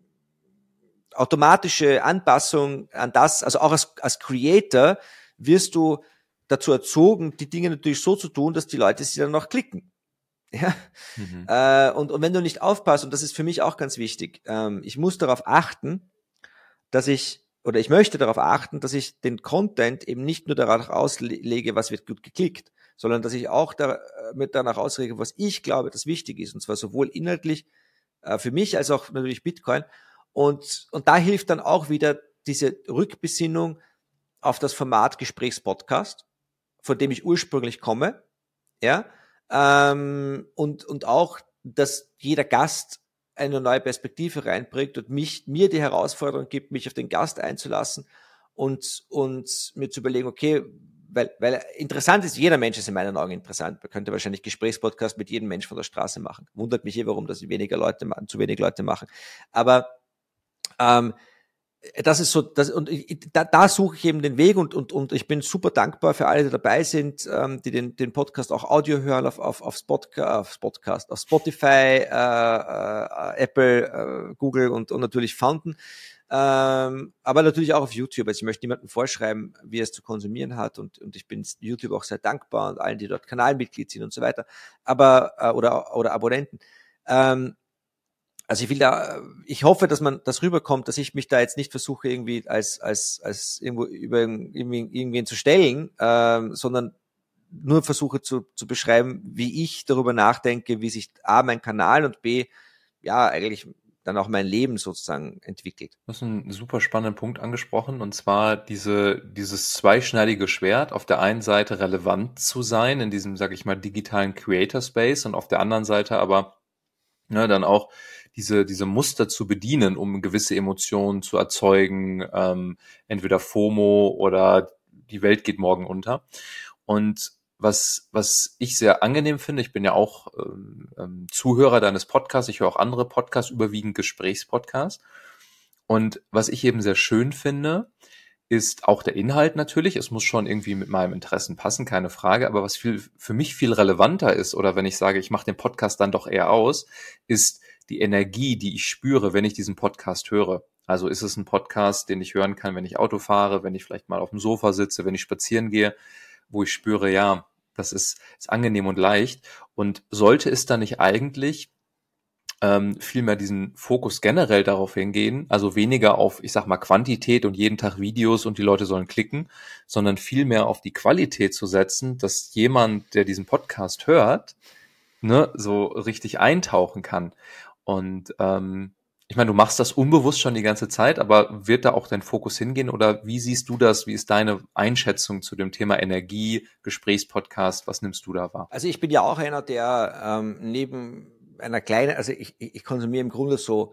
automatische Anpassung an das, also auch als, als Creator wirst du dazu erzogen, die Dinge natürlich so zu tun, dass die Leute sie dann noch klicken. Ja. Mhm. Äh, und, und wenn du nicht aufpasst, und das ist für mich auch ganz wichtig, ähm, ich muss darauf achten, dass ich, oder ich möchte darauf achten, dass ich den Content eben nicht nur darauf auslege, was wird gut geklickt, sondern dass ich auch da, mit danach auslege, was ich glaube, das wichtig ist, und zwar sowohl inhaltlich äh, für mich als auch natürlich Bitcoin. Und, und da hilft dann auch wieder diese Rückbesinnung auf das Format Gesprächspodcast, von dem ich ursprünglich komme, ja, ähm, und, und auch, dass jeder Gast eine neue Perspektive reinbringt und mich, mir die Herausforderung gibt, mich auf den Gast einzulassen und, und mir zu überlegen, okay, weil, weil interessant ist, jeder Mensch ist in meinen Augen interessant. Man könnte wahrscheinlich Gesprächspodcast mit jedem Mensch von der Straße machen. Wundert mich eh, warum das weniger Leute machen, zu wenig Leute machen. Aber, ähm, das ist so, das, und ich, da, da suche ich eben den Weg und, und, und ich bin super dankbar für alle, die dabei sind, ähm, die den, den Podcast auch Audio hören auf, auf, auf, Spotca- auf Podcast, auf Spotify, äh, äh, Apple, äh, Google und, und natürlich Fountain, ähm, aber natürlich auch auf YouTube. Also ich möchte niemandem vorschreiben, wie er es zu konsumieren hat und, und ich bin YouTube auch sehr dankbar und allen, die dort Kanalmitglied sind und so weiter, aber, äh, oder, oder Abonnenten. Ähm, Also ich will da, ich hoffe, dass man das rüberkommt, dass ich mich da jetzt nicht versuche, irgendwie als als als irgendwo über irgendwie irgendwen zu stellen, ähm, sondern nur versuche zu zu beschreiben, wie ich darüber nachdenke, wie sich A, mein Kanal und B, ja, eigentlich dann auch mein Leben sozusagen entwickelt. Du hast einen super spannenden Punkt angesprochen, und zwar diese dieses zweischneidige Schwert, auf der einen Seite relevant zu sein in diesem, sage ich mal, digitalen Creator Space und auf der anderen Seite aber ne, dann auch diese diese Muster zu bedienen, um gewisse Emotionen zu erzeugen, ähm, entweder FOMO oder die Welt geht morgen unter. Und was, was ich sehr angenehm finde, ich bin ja auch ähm, ähm, Zuhörer deines Podcasts, ich höre auch andere Podcasts, überwiegend Gesprächspodcasts. Und was ich eben sehr schön finde, ist auch der Inhalt natürlich. Es muss schon irgendwie mit meinem Interessen passen, keine Frage. Aber was viel, für mich viel relevanter ist, oder wenn ich sage, ich mache den Podcast dann doch eher aus, ist die Energie, die ich spüre, wenn ich diesen Podcast höre. Also ist es ein Podcast, den ich hören kann, wenn ich Auto fahre, wenn ich vielleicht mal auf dem Sofa sitze, wenn ich spazieren gehe, wo ich spüre, ja, das ist, ist angenehm und leicht. Und sollte es dann nicht eigentlich ähm, vielmehr diesen Fokus generell darauf hingehen, also weniger auf, ich sag mal, Quantität und jeden Tag Videos und die Leute sollen klicken, sondern vielmehr auf die Qualität zu setzen, dass jemand, der diesen Podcast hört, ne, so richtig eintauchen kann. Und ähm, ich meine, du machst das unbewusst schon die ganze Zeit, aber wird da auch dein Fokus hingehen oder wie siehst du das? Wie ist deine Einschätzung zu dem Thema Energie, Gesprächspodcast? Was nimmst du da wahr? Also ich bin ja auch einer, der ähm, neben einer kleinen, also ich, ich konsumiere im Grunde so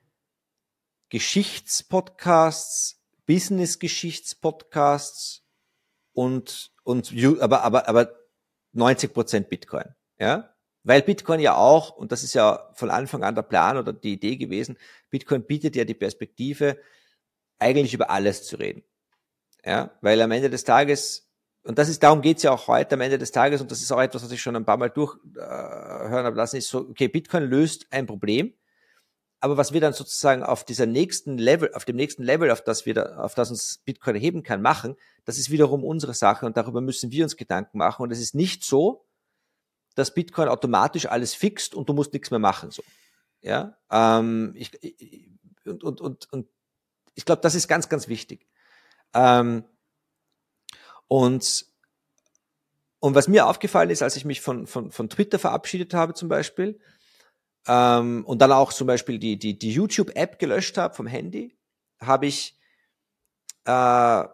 Geschichtspodcasts, Business-Geschichtspodcasts und, und, aber, aber, aber neunzig Prozent Bitcoin, ja? Weil Bitcoin ja auch, und das ist ja von Anfang an der Plan oder die Idee gewesen, Bitcoin bietet ja die Perspektive, eigentlich über alles zu reden, ja? Weil am Ende des Tages, und das ist, darum geht's ja auch heute am Ende des Tages, und das ist auch etwas, was ich schon ein paar Mal durchhören äh, habe lassen, ist so, okay, Bitcoin löst ein Problem, aber was wir dann sozusagen auf dieser nächsten Level, auf dem nächsten Level, auf das wir da, auf das uns Bitcoin erheben kann, machen, das ist wiederum unsere Sache und darüber müssen wir uns Gedanken machen. Und es ist nicht so, dass Bitcoin automatisch alles fixt und du musst nichts mehr machen, so. Ja, ähm, ich, ich, und, und, und, und ich glaube, das ist ganz, ganz wichtig. Ähm, und, und was mir aufgefallen ist, als ich mich von, von, von Twitter verabschiedet habe zum Beispiel, ähm, und dann auch zum Beispiel die, die, die YouTube-App gelöscht habe vom Handy, habe ich, äh, habe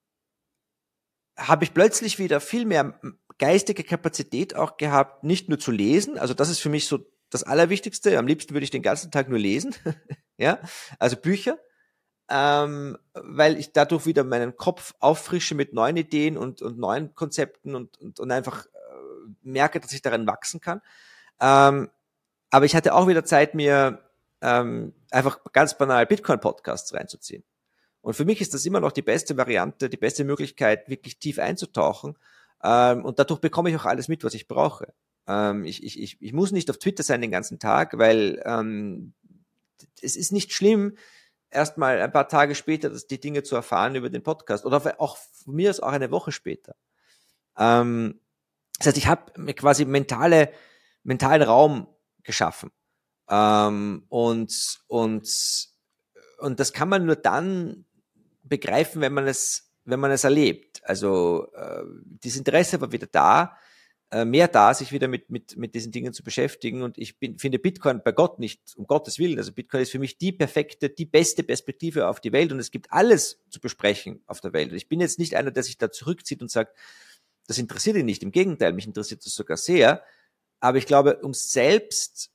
ich plötzlich wieder viel mehr geistige Kapazität auch gehabt, nicht nur zu lesen, also das ist für mich so das Allerwichtigste, am liebsten würde ich den ganzen Tag nur lesen, ja, also Bücher, ähm, weil ich dadurch wieder meinen Kopf auffrische mit neuen Ideen und, und neuen Konzepten und, und, und einfach äh, merke, dass ich daran wachsen kann. Ähm, aber ich hatte auch wieder Zeit, mir ähm, einfach ganz banal Bitcoin-Podcasts reinzuziehen. Und für mich ist das immer noch die beste Variante, die beste Möglichkeit, wirklich tief einzutauchen. Ähm, und dadurch bekomme ich auch alles mit, was ich brauche. Ähm, ich, ich, ich, ich muss nicht auf Twitter sein den ganzen Tag, weil ähm, es ist nicht schlimm, erstmal ein paar Tage später das, die Dinge zu erfahren über den Podcast. Oder auch von mir aus auch eine Woche später. Ähm, das heißt, ich habe mir quasi mentale, mentalen Raum geschaffen. Ähm, und, und, und das kann man nur dann begreifen, wenn man es, wenn man es erlebt. Also äh, das Interesse war wieder da, äh, mehr da, sich wieder mit mit mit diesen Dingen zu beschäftigen. Und ich bin, finde Bitcoin bei Gott nicht, um Gottes Willen. Also Bitcoin ist für mich die perfekte, die beste Perspektive auf die Welt. Und es gibt alles zu besprechen auf der Welt. Und ich bin jetzt nicht einer, der sich da zurückzieht und sagt, das interessiert ihn nicht. Im Gegenteil, mich interessiert das sogar sehr. Aber ich glaube, um selbst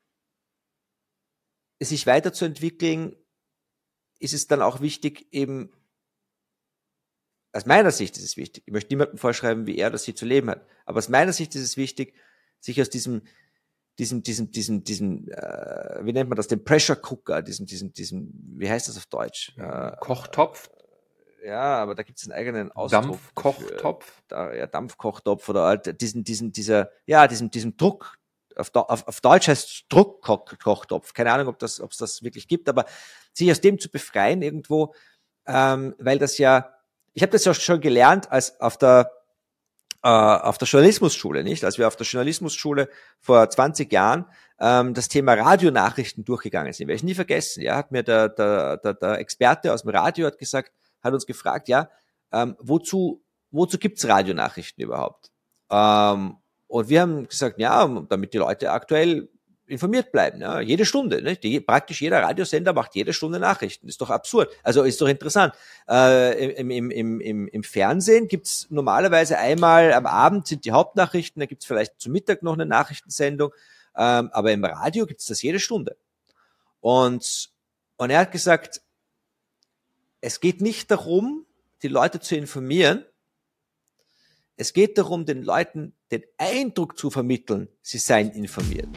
sich weiterzuentwickeln, ist es dann auch wichtig, eben, aus meiner Sicht ist es wichtig, ich möchte niemandem vorschreiben, wie er das hier zu leben hat, aber aus meiner Sicht ist es wichtig, sich aus diesem, diesem, diesem, diesem, diesem, äh, wie nennt man das, dem Pressure Cooker, diesem, diesem, diesem, wie heißt das auf Deutsch? Äh, Kochtopf? Ja, aber da gibt es einen eigenen Ausdruck. Dampfkochtopf? Da, ja, Dampfkochtopf oder halt diesen, diesen, dieser, ja, diesem, diesem Druck, auf, auf, auf Deutsch heißt es Druckkochtopf. Keine Ahnung, ob das, ob es das wirklich gibt, aber sich aus dem zu befreien irgendwo, ähm, weil das ja, ich habe das ja schon gelernt, als auf der äh, auf der Journalismusschule, nicht? Als wir auf der Journalismusschule vor zwanzig Jahren ähm, das Thema Radionachrichten durchgegangen sind, werde ich nie vergessen. Ja, hat mir der, der, der, der Experte aus dem Radio hat gesagt, hat uns gefragt, ja, ähm, wozu, wozu gibt's Radionachrichten überhaupt? Ähm, und wir haben gesagt, ja, damit die Leute aktuell informiert bleiben, ja, jede Stunde, ne? Die, praktisch jeder Radiosender macht jede Stunde Nachrichten, ist doch absurd, also ist doch interessant. Äh, im, im, im, im, Im Fernsehen gibt's normalerweise einmal am Abend sind die Hauptnachrichten, da gibt's vielleicht zu Mittag noch eine Nachrichtensendung, ähm, aber im Radio gibt's das jede Stunde. Und, und er hat gesagt, es geht nicht darum, die Leute zu informieren, Es geht darum, den Leuten den Eindruck zu vermitteln, sie seien informiert.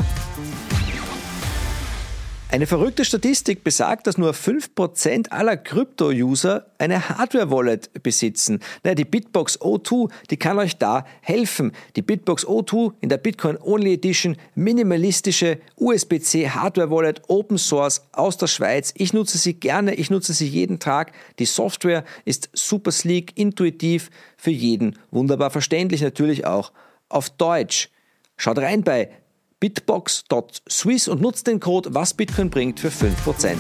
Eine verrückte Statistik besagt, dass nur fünf Prozent aller Krypto-User eine Hardware-Wallet besitzen. Naja, die Bitbox O zwei, die kann euch da helfen. Die Bitbox O zwei in der Bitcoin-Only Edition, minimalistische U S B C Hardware-Wallet, Open Source aus der Schweiz. Ich nutze sie gerne, ich nutze sie jeden Tag. Die Software ist super sleek, intuitiv, für jeden wunderbar verständlich, natürlich auch auf Deutsch. Schaut rein bei bitbox Punkt swiss und nutzt den Code was Bitcoin bringt für fünf Prozent.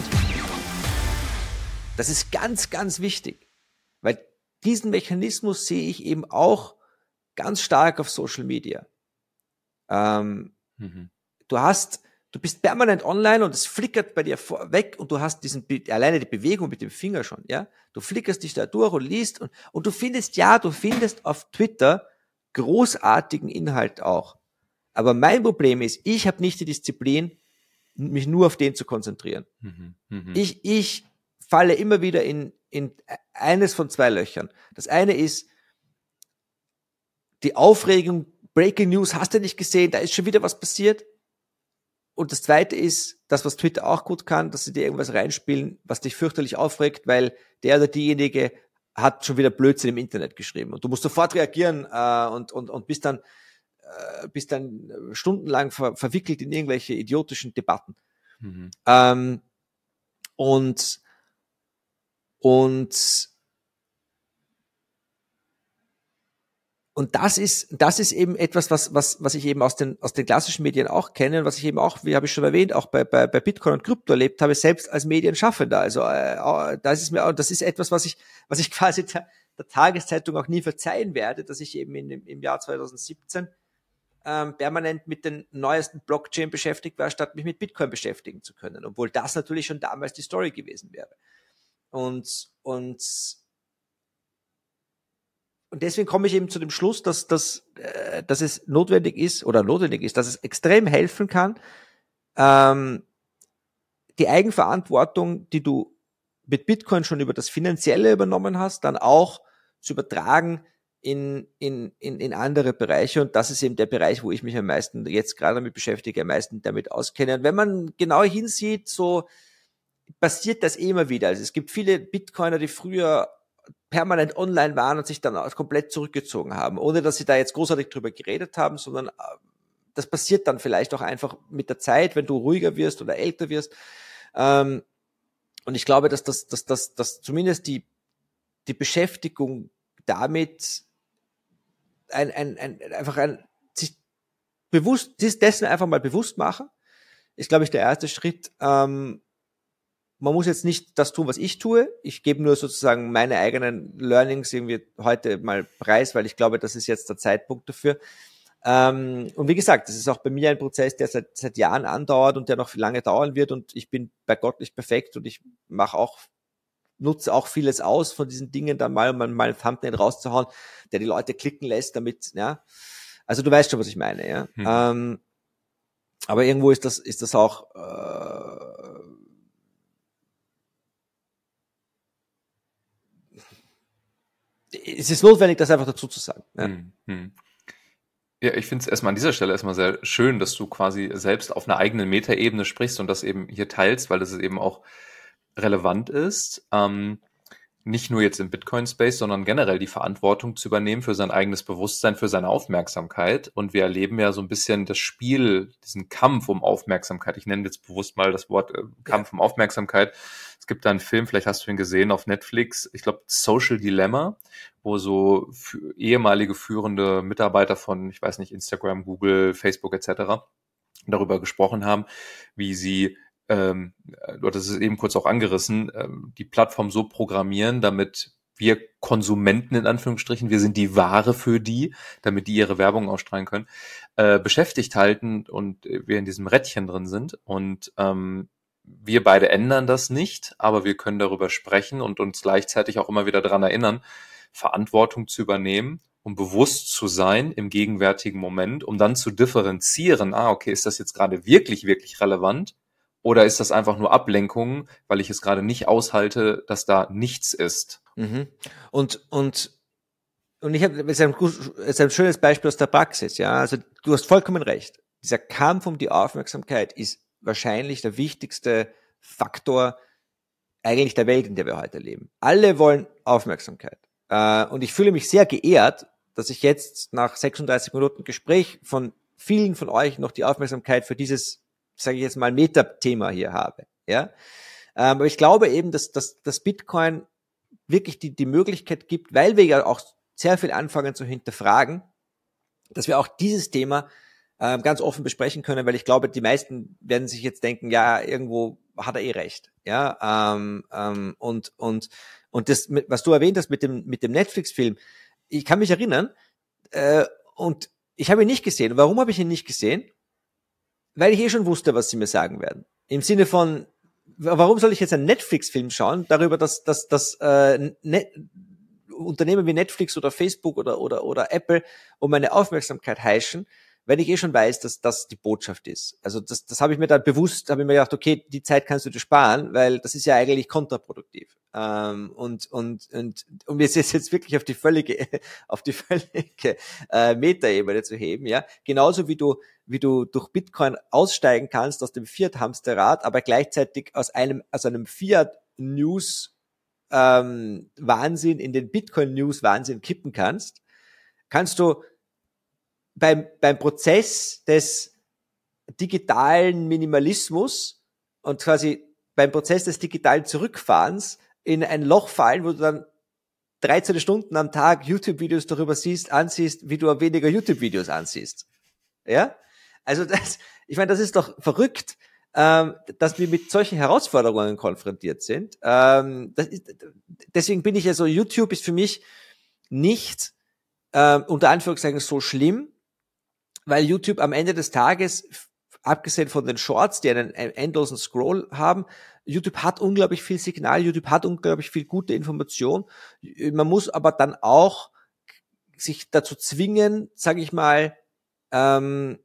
Das ist ganz, ganz wichtig, weil diesen Mechanismus sehe ich eben auch ganz stark auf Social Media. Ähm, mhm. Du hast, du bist permanent online und es flickert bei dir vor, weg und du hast diesen, alleine die Bewegung mit dem Finger schon, ja. Du flickerst dich da durch und liest und, und du findest, ja, du findest auf Twitter großartigen Inhalt auch. Aber mein Problem ist, ich habe nicht die Disziplin, mich nur auf den zu konzentrieren. Mhm, mh. Ich, ich falle immer wieder in, in eines von zwei Löchern. Das eine ist die Aufregung, Breaking News, hast du nicht gesehen, da ist schon wieder was passiert. Und das zweite ist, das, was Twitter auch gut kann, dass sie dir irgendwas reinspielen, was dich fürchterlich aufregt, weil der oder diejenige hat schon wieder Blödsinn im Internet geschrieben. Und du musst sofort reagieren äh, und, und, und bist dann bist dann stundenlang ver- verwickelt in irgendwelche idiotischen Debatten. Mhm. Ähm, und und und das ist das ist eben etwas, was was was ich eben aus den aus den klassischen Medien auch kenne und was ich eben auch, wie habe ich schon erwähnt, auch bei bei bei Bitcoin und Krypto erlebt habe, selbst als Medienschaffender. Also äh, das ist mir auch, das ist etwas, was ich was ich quasi der, der Tageszeitung auch nie verzeihen werde, dass ich eben in, im Jahr zwanzig siebzehn Ähm, permanent mit den neuesten Blockchain beschäftigt war, statt mich mit Bitcoin beschäftigen zu können, obwohl das natürlich schon damals die Story gewesen wäre. Und, und, und deswegen komme ich eben zu dem Schluss, dass, dass, äh, dass es notwendig ist, oder notwendig ist, dass es extrem helfen kann, ähm, die Eigenverantwortung, die du mit Bitcoin schon über das Finanzielle übernommen hast, dann auch zu übertragen in, in, in, in andere Bereiche. Und das ist eben der Bereich, wo ich mich am meisten jetzt gerade damit beschäftige, am meisten damit auskenne. Und wenn man genau hinsieht, so passiert das eh immer wieder. Also es gibt viele Bitcoiner, die früher permanent online waren und sich dann komplett zurückgezogen haben, ohne dass sie da jetzt großartig drüber geredet haben, sondern das passiert dann vielleicht auch einfach mit der Zeit, wenn du ruhiger wirst oder älter wirst. Und ich glaube, dass das, dass das, dass zumindest die, die Beschäftigung damit ein, ein, ein, einfach ein, sich bewusst, dessen einfach mal bewusst machen, ist, glaube ich, der erste Schritt. Ähm, man muss jetzt nicht das tun, was ich tue. Ich gebe nur sozusagen meine eigenen Learnings irgendwie heute mal preis, weil ich glaube, das ist jetzt der Zeitpunkt dafür. Ähm, und wie gesagt, das ist auch bei mir ein Prozess, der seit, seit Jahren andauert und der noch lange dauern wird, und ich bin bei Gott nicht perfekt und ich mache auch nutze auch vieles aus von diesen Dingen dann mal, um mal ein Thumbnail rauszuhauen, der die Leute klicken lässt, damit, ja. Also du weißt schon, was ich meine, ja. Hm. Ähm, aber irgendwo ist das, ist das auch, äh, es ist notwendig, das einfach dazu zu sagen. Ja, hm, hm. Ja, ich finde es erstmal an dieser Stelle erstmal sehr schön, dass du quasi selbst auf einer eigenen Metaebene sprichst und das eben hier teilst, weil das eben auch relevant ist, ähm, nicht nur jetzt im Bitcoin-Space, sondern generell die Verantwortung zu übernehmen für sein eigenes Bewusstsein, für seine Aufmerksamkeit. Und wir erleben ja so ein bisschen das Spiel, diesen Kampf um Aufmerksamkeit. Ich nenne jetzt bewusst mal das Wort äh, Kampf um Aufmerksamkeit. Es gibt da einen Film, vielleicht hast du ihn gesehen auf Netflix, ich glaube Social Dilemma, wo so für ehemalige führende Mitarbeiter von, ich weiß nicht, Instagram, Google, Facebook et cetera darüber gesprochen haben, wie sie Ähm, du hattest es eben kurz auch angerissen, ähm, die Plattform so programmieren, damit wir Konsumenten in Anführungsstrichen, wir sind die Ware für die, damit die ihre Werbung ausstrahlen können, äh, beschäftigt halten und wir in diesem Rädchen drin sind. Und ähm, wir beide ändern das nicht, aber wir können darüber sprechen und uns gleichzeitig auch immer wieder daran erinnern, Verantwortung zu übernehmen, um bewusst zu sein im gegenwärtigen Moment, um dann zu differenzieren, ah, okay, ist das jetzt gerade wirklich, wirklich relevant? Oder ist das einfach nur Ablenkung, weil ich es gerade nicht aushalte, dass da nichts ist? Mhm. Und, und, und ich habe, es ist ein, es ist ein schönes Beispiel aus der Praxis, ja. Also du hast vollkommen recht. Dieser Kampf um die Aufmerksamkeit ist wahrscheinlich der wichtigste Faktor eigentlich der Welt, in der wir heute leben. Alle wollen Aufmerksamkeit. Äh, und ich fühle mich sehr geehrt, dass ich jetzt nach sechsunddreißig Minuten Gespräch von vielen von euch noch die Aufmerksamkeit für dieses, sage ich jetzt mal, Meta-Thema hier habe. Ja, ähm, aber ich glaube eben, dass, dass, dass Bitcoin wirklich die, die Möglichkeit gibt, weil wir ja auch sehr viel anfangen zu hinterfragen, dass wir auch dieses Thema ähm, ganz offen besprechen können, weil ich glaube, die meisten werden sich jetzt denken, ja, irgendwo hat er eh recht. Ja, ähm, ähm, und, und, und das, was du erwähnt hast mit dem, mit dem Netflix-Film, ich kann mich erinnern, äh, und ich habe ihn nicht gesehen. Warum habe ich ihn nicht gesehen? Weil ich eh schon wusste, was sie mir sagen werden. Im Sinne von, warum soll ich jetzt einen Netflix-Film schauen, darüber, dass, dass, dass äh, Net- Unternehmen wie Netflix oder Facebook oder, oder, oder Apple um meine Aufmerksamkeit heischen, wenn ich eh schon weiß, dass das die Botschaft ist. Also das, das habe ich mir dann bewusst, habe ich mir gedacht, okay, die Zeit kannst du dir sparen, weil das ist ja eigentlich kontraproduktiv. Ähm, und und und um jetzt jetzt wirklich auf die völlige auf die völlige äh, Metaebene zu heben, ja, genauso wie du wie du durch Bitcoin aussteigen kannst aus dem Fiat-Hamsterrad, aber gleichzeitig aus einem aus einem Fiat-News ähm, Wahnsinn in den Bitcoin-News Wahnsinn kippen kannst, kannst du beim, beim Prozess des digitalen Minimalismus und quasi beim Prozess des digitalen Zurückfahrens in ein Loch fallen, wo du dann dreizehn Stunden am Tag YouTube-Videos darüber siehst, ansiehst, wie du weniger YouTube-Videos ansiehst. Ja? Also das, ich meine, das ist doch verrückt, ähm, dass wir mit solchen Herausforderungen konfrontiert sind. Ähm, das ist, deswegen bin ich ja so, YouTube ist für mich nicht ähm, unter Anführungszeichen so schlimm, weil YouTube am Ende des Tages, abgesehen von den Shorts, die einen endlosen Scroll haben, YouTube hat unglaublich viel Signal, YouTube hat unglaublich viel gute Information. Man muss aber dann auch sich dazu zwingen, sage ich mal, ähm,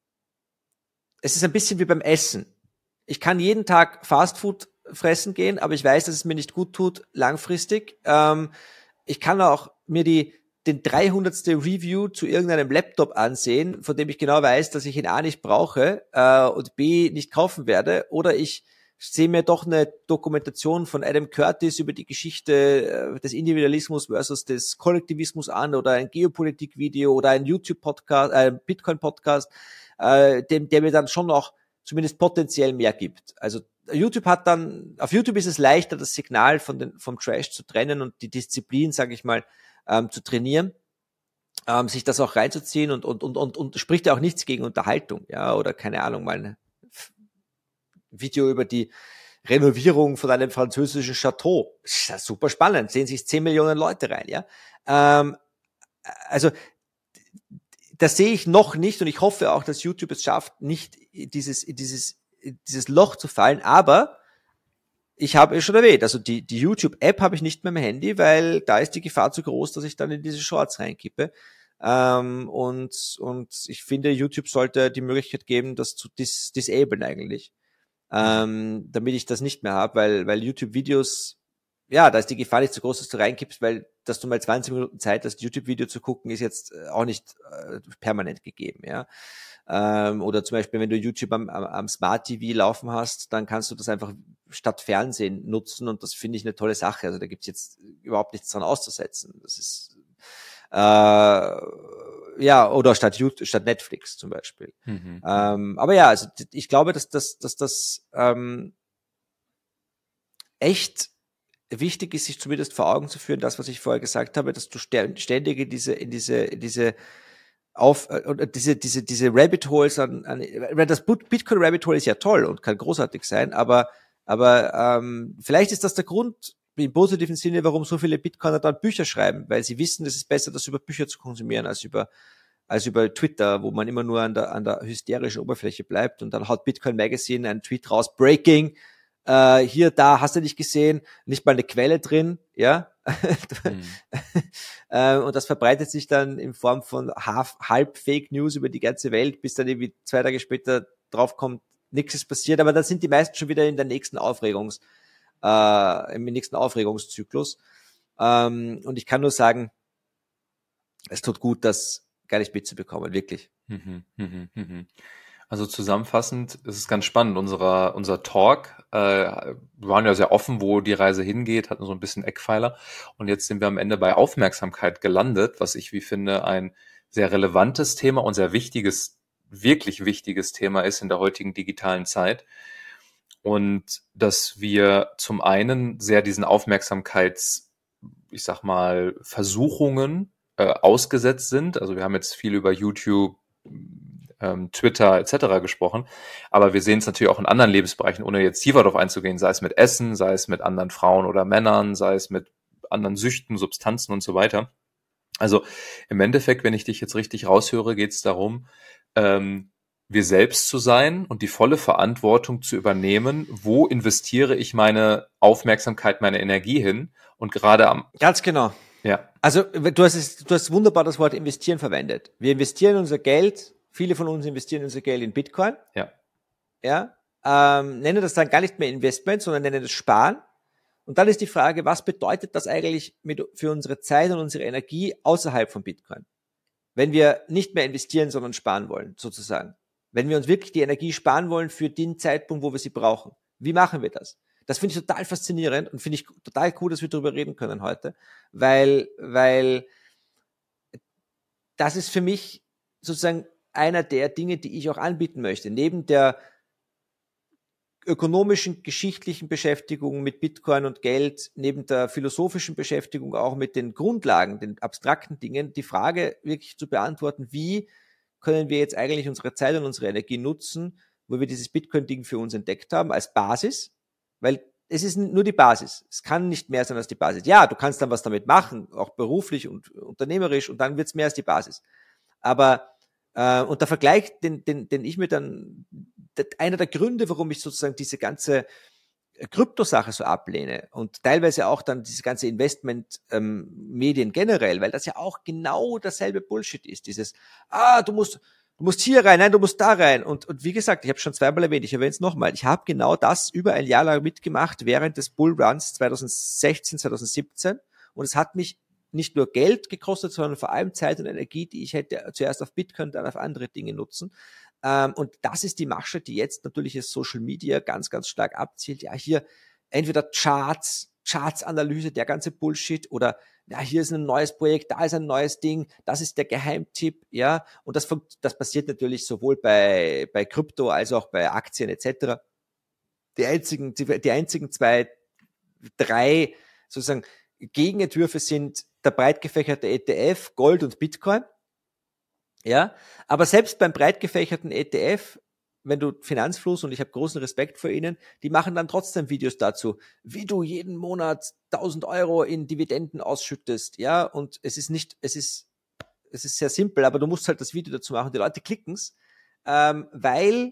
es ist ein bisschen wie beim Essen. Ich kann jeden Tag Fastfood fressen gehen, aber ich weiß, dass es mir nicht gut tut langfristig. Ähm, ich kann auch mir die den dreihundertste Review zu irgendeinem Laptop ansehen, von dem ich genau weiß, dass ich ihn A nicht brauche äh, und B nicht kaufen werde. Oder ich sehe mir doch eine Dokumentation von Adam Curtis über die Geschichte äh, des Individualismus versus des Kollektivismus an oder ein Geopolitik-Video oder ein YouTube-Podcast, äh, Bitcoin-Podcast, äh, dem, der mir dann schon noch zumindest potenziell mehr gibt. Also YouTube hat dann, auf YouTube ist es leichter, das Signal von den, vom Trash zu trennen und die Disziplin, sage ich mal, ähm, zu trainieren, ähm, sich das auch reinzuziehen und, und, und, und, und spricht ja auch nichts gegen Unterhaltung, ja, oder keine Ahnung, mal ein Video über die Renovierung von einem französischen Chateau. Ist ja super spannend, sehen sich zehn Millionen Leute rein, ja. Ähm, also, das sehe ich noch nicht und ich hoffe auch, dass YouTube es schafft, nicht dieses, dieses, dieses Loch zu fallen, aber ich habe es schon erwähnt, also die, die YouTube-App habe ich nicht mehr im Handy, weil da ist die Gefahr zu groß, dass ich dann in diese Shorts reinkippe. Ähm, und, und ich finde, YouTube sollte die Möglichkeit geben, das zu dis- disablen eigentlich, ähm, damit ich das nicht mehr habe, weil, weil YouTube-Videos, ja, da ist die Gefahr nicht so groß, dass du reinkippst, weil, dass du mal zwanzig Minuten Zeit hast, YouTube-Video zu gucken, ist jetzt auch nicht äh, permanent gegeben, ja. Ähm, oder zum Beispiel, wenn du YouTube am, am, am Smart T V laufen hast, dann kannst du das einfach statt Fernsehen nutzen und das finde ich eine tolle Sache. Also da gibt's jetzt überhaupt nichts dran auszusetzen. Das ist äh, ja, oder statt YouTube, statt Netflix zum Beispiel. Mhm. Ähm, aber ja, also ich glaube, dass, dass, dass das ähm, echt wichtig ist, sich zumindest vor Augen zu führen, das, was ich vorher gesagt habe, dass du ständig in diese, in diese, in diese auf äh, diese diese diese Rabbit Holes an, an das Bitcoin Rabbit Hole ist ja toll und kann großartig sein, aber aber ähm, vielleicht ist das der Grund im positiven Sinne, warum so viele Bitcoiner dann Bücher schreiben, weil sie wissen, es ist besser, das über Bücher zu konsumieren als über als über Twitter, wo man immer nur an der an der hysterischen Oberfläche bleibt und dann haut Bitcoin Magazine einen Tweet raus, Breaking, äh, hier, da, hast du nicht gesehen, nicht mal eine Quelle drin, ja. Mhm. äh, und das verbreitet sich dann in Form von half, halb Fake News über die ganze Welt, bis dann irgendwie zwei Tage später draufkommt, nichts ist passiert, aber dann sind die meisten schon wieder in der nächsten Aufregungs, äh, im nächsten Aufregungszyklus. Ähm, und ich kann nur sagen, es tut gut, das gar nicht mitzubekommen, wirklich. Mhm, mhm, mhm. Also zusammenfassend ist es ganz spannend. Unserer, unser Talk, äh, wir waren ja sehr offen, wo die Reise hingeht, hatten so ein bisschen Eckpfeiler. Und jetzt sind wir am Ende bei Aufmerksamkeit gelandet, was ich, wie finde, ein sehr relevantes Thema und sehr wichtiges, wirklich wichtiges Thema ist in der heutigen digitalen Zeit. Und dass wir zum einen sehr diesen Aufmerksamkeits, ich sag mal, Versuchungen äh, ausgesetzt sind. Also wir haben jetzt viel über YouTube, ähm, Twitter et cetera gesprochen, aber wir sehen es natürlich auch in anderen Lebensbereichen, ohne jetzt tiefer darauf einzugehen, sei es mit Essen, sei es mit anderen Frauen oder Männern, sei es mit anderen Süchten, Substanzen und so weiter. Also im Endeffekt, wenn ich dich jetzt richtig raushöre, geht es darum, ähm, wir selbst zu sein und die volle Verantwortung zu übernehmen, wo investiere ich meine Aufmerksamkeit, meine Energie hin und gerade am... Ganz genau. Ja. Also du hast, es, du hast wunderbar das Wort investieren verwendet. Wir investieren unser Geld, viele von uns investieren unser Geld in Bitcoin. Ja. Ja, ähm, nennen das dann gar nicht mehr Investment, sondern nennen das Sparen. Und dann ist die Frage, was bedeutet das eigentlich mit, für unsere Zeit und unsere Energie außerhalb von Bitcoin? Wenn wir nicht mehr investieren, sondern sparen wollen, sozusagen. Wenn wir uns wirklich die Energie sparen wollen für den Zeitpunkt, wo wir sie brauchen. Wie machen wir das? Das finde ich total faszinierend und finde ich total cool, dass wir darüber reden können heute, weil, weil das ist für mich sozusagen einer der Dinge, die ich auch anbieten möchte. Neben der ökonomischen, geschichtlichen Beschäftigung mit Bitcoin und Geld, neben der philosophischen Beschäftigung auch mit den Grundlagen, den abstrakten Dingen, die Frage wirklich zu beantworten, wie können wir jetzt eigentlich unsere Zeit und unsere Energie nutzen, wo wir dieses Bitcoin-Ding für uns entdeckt haben, als Basis, weil es ist nur die Basis. Es kann nicht mehr sein als die Basis. Ja, du kannst dann was damit machen, auch beruflich und unternehmerisch, und dann wird es mehr als die Basis. Aber äh, und der Vergleich, den, den, den ich mir dann, einer der Gründe, warum ich sozusagen diese ganze Kryptosache so ablehne und teilweise auch dann diese ganze Investment-Medien ähm, generell, weil das ja auch genau dasselbe Bullshit ist. Dieses, ah, du musst, du musst hier rein, nein, du musst da rein. Und, und wie gesagt, ich habe schon zweimal erwähnt, ich erwähne es nochmal, ich habe genau das über ein Jahr lang mitgemacht während des Bullruns zwanzig sechzehn, zwanzig siebzehn, und es hat mich nicht nur Geld gekostet, sondern vor allem Zeit und Energie, die ich hätte zuerst auf Bitcoin, dann auf andere Dinge nutzen. Ähm, und das ist die Masche, die jetzt natürlich das Social Media ganz, ganz stark abzielt. Ja, hier entweder Charts, Charts-Analyse, der ganze Bullshit, oder ja, hier ist ein neues Projekt, da ist ein neues Ding, das ist der Geheimtipp, ja. Und das, das passiert natürlich sowohl bei, bei Krypto als auch bei Aktien et cetera. Die einzigen, die, die einzigen zwei, drei sozusagen Gegenentwürfe sind der breit gefächerte E T F, Gold und Bitcoin. Ja, aber selbst beim breit gefächerten E T F, wenn du Finanzfluss, und ich habe großen Respekt vor ihnen, die machen dann trotzdem Videos dazu, wie du jeden Monat tausend Euro in Dividenden ausschüttest. Ja, und es ist nicht, es ist, es ist sehr simpel, aber du musst halt das Video dazu machen. Die Leute klicken's, ähm, weil,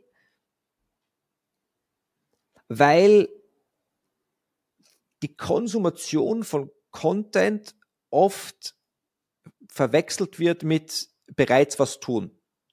weil die Konsumation von Content oft verwechselt wird mit bereits was tun.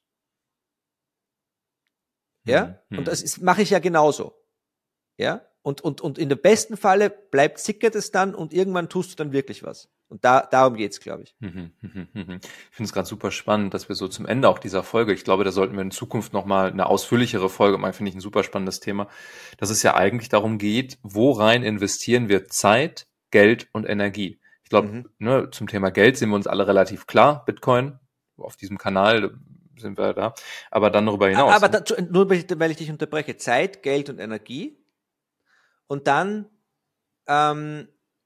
Ja, hm. und das ist, mache ich ja genauso. Ja, und, und, und in der besten Falle bleibt, sickert es dann, und irgendwann tust du dann wirklich was. Und da, darum geht's, glaube ich. Ich finde es gerade super spannend, dass wir so zum Ende auch dieser Folge, ich glaube, da sollten wir in Zukunft nochmal eine ausführlichere Folge machen, finde ich ein super spannendes Thema, dass es ja eigentlich darum geht, worein investieren wir Zeit, Geld und Energie. Ich glaube, mhm. ne, zum Thema Geld sind wir uns alle relativ klar, Bitcoin, auf diesem Kanal sind wir da, aber dann darüber hinaus. Aber dazu, nur weil ich dich unterbreche, Zeit, Geld und Energie, und dann ähm,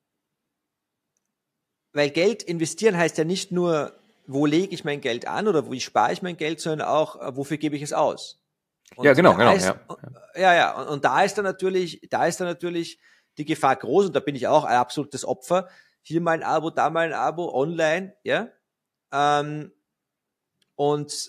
weil Geld investieren heißt ja nicht nur, wo lege ich mein Geld an oder wie spare ich mein Geld, sondern auch, wofür gebe ich es aus. Und ja, genau, genau. Ist, ja, ja, ja. Und, und da ist dann natürlich, da ist dann natürlich die Gefahr groß, und da bin ich auch ein absolutes Opfer. Hier mal ein Abo, da mal ein Abo, online, ja. Ähm, und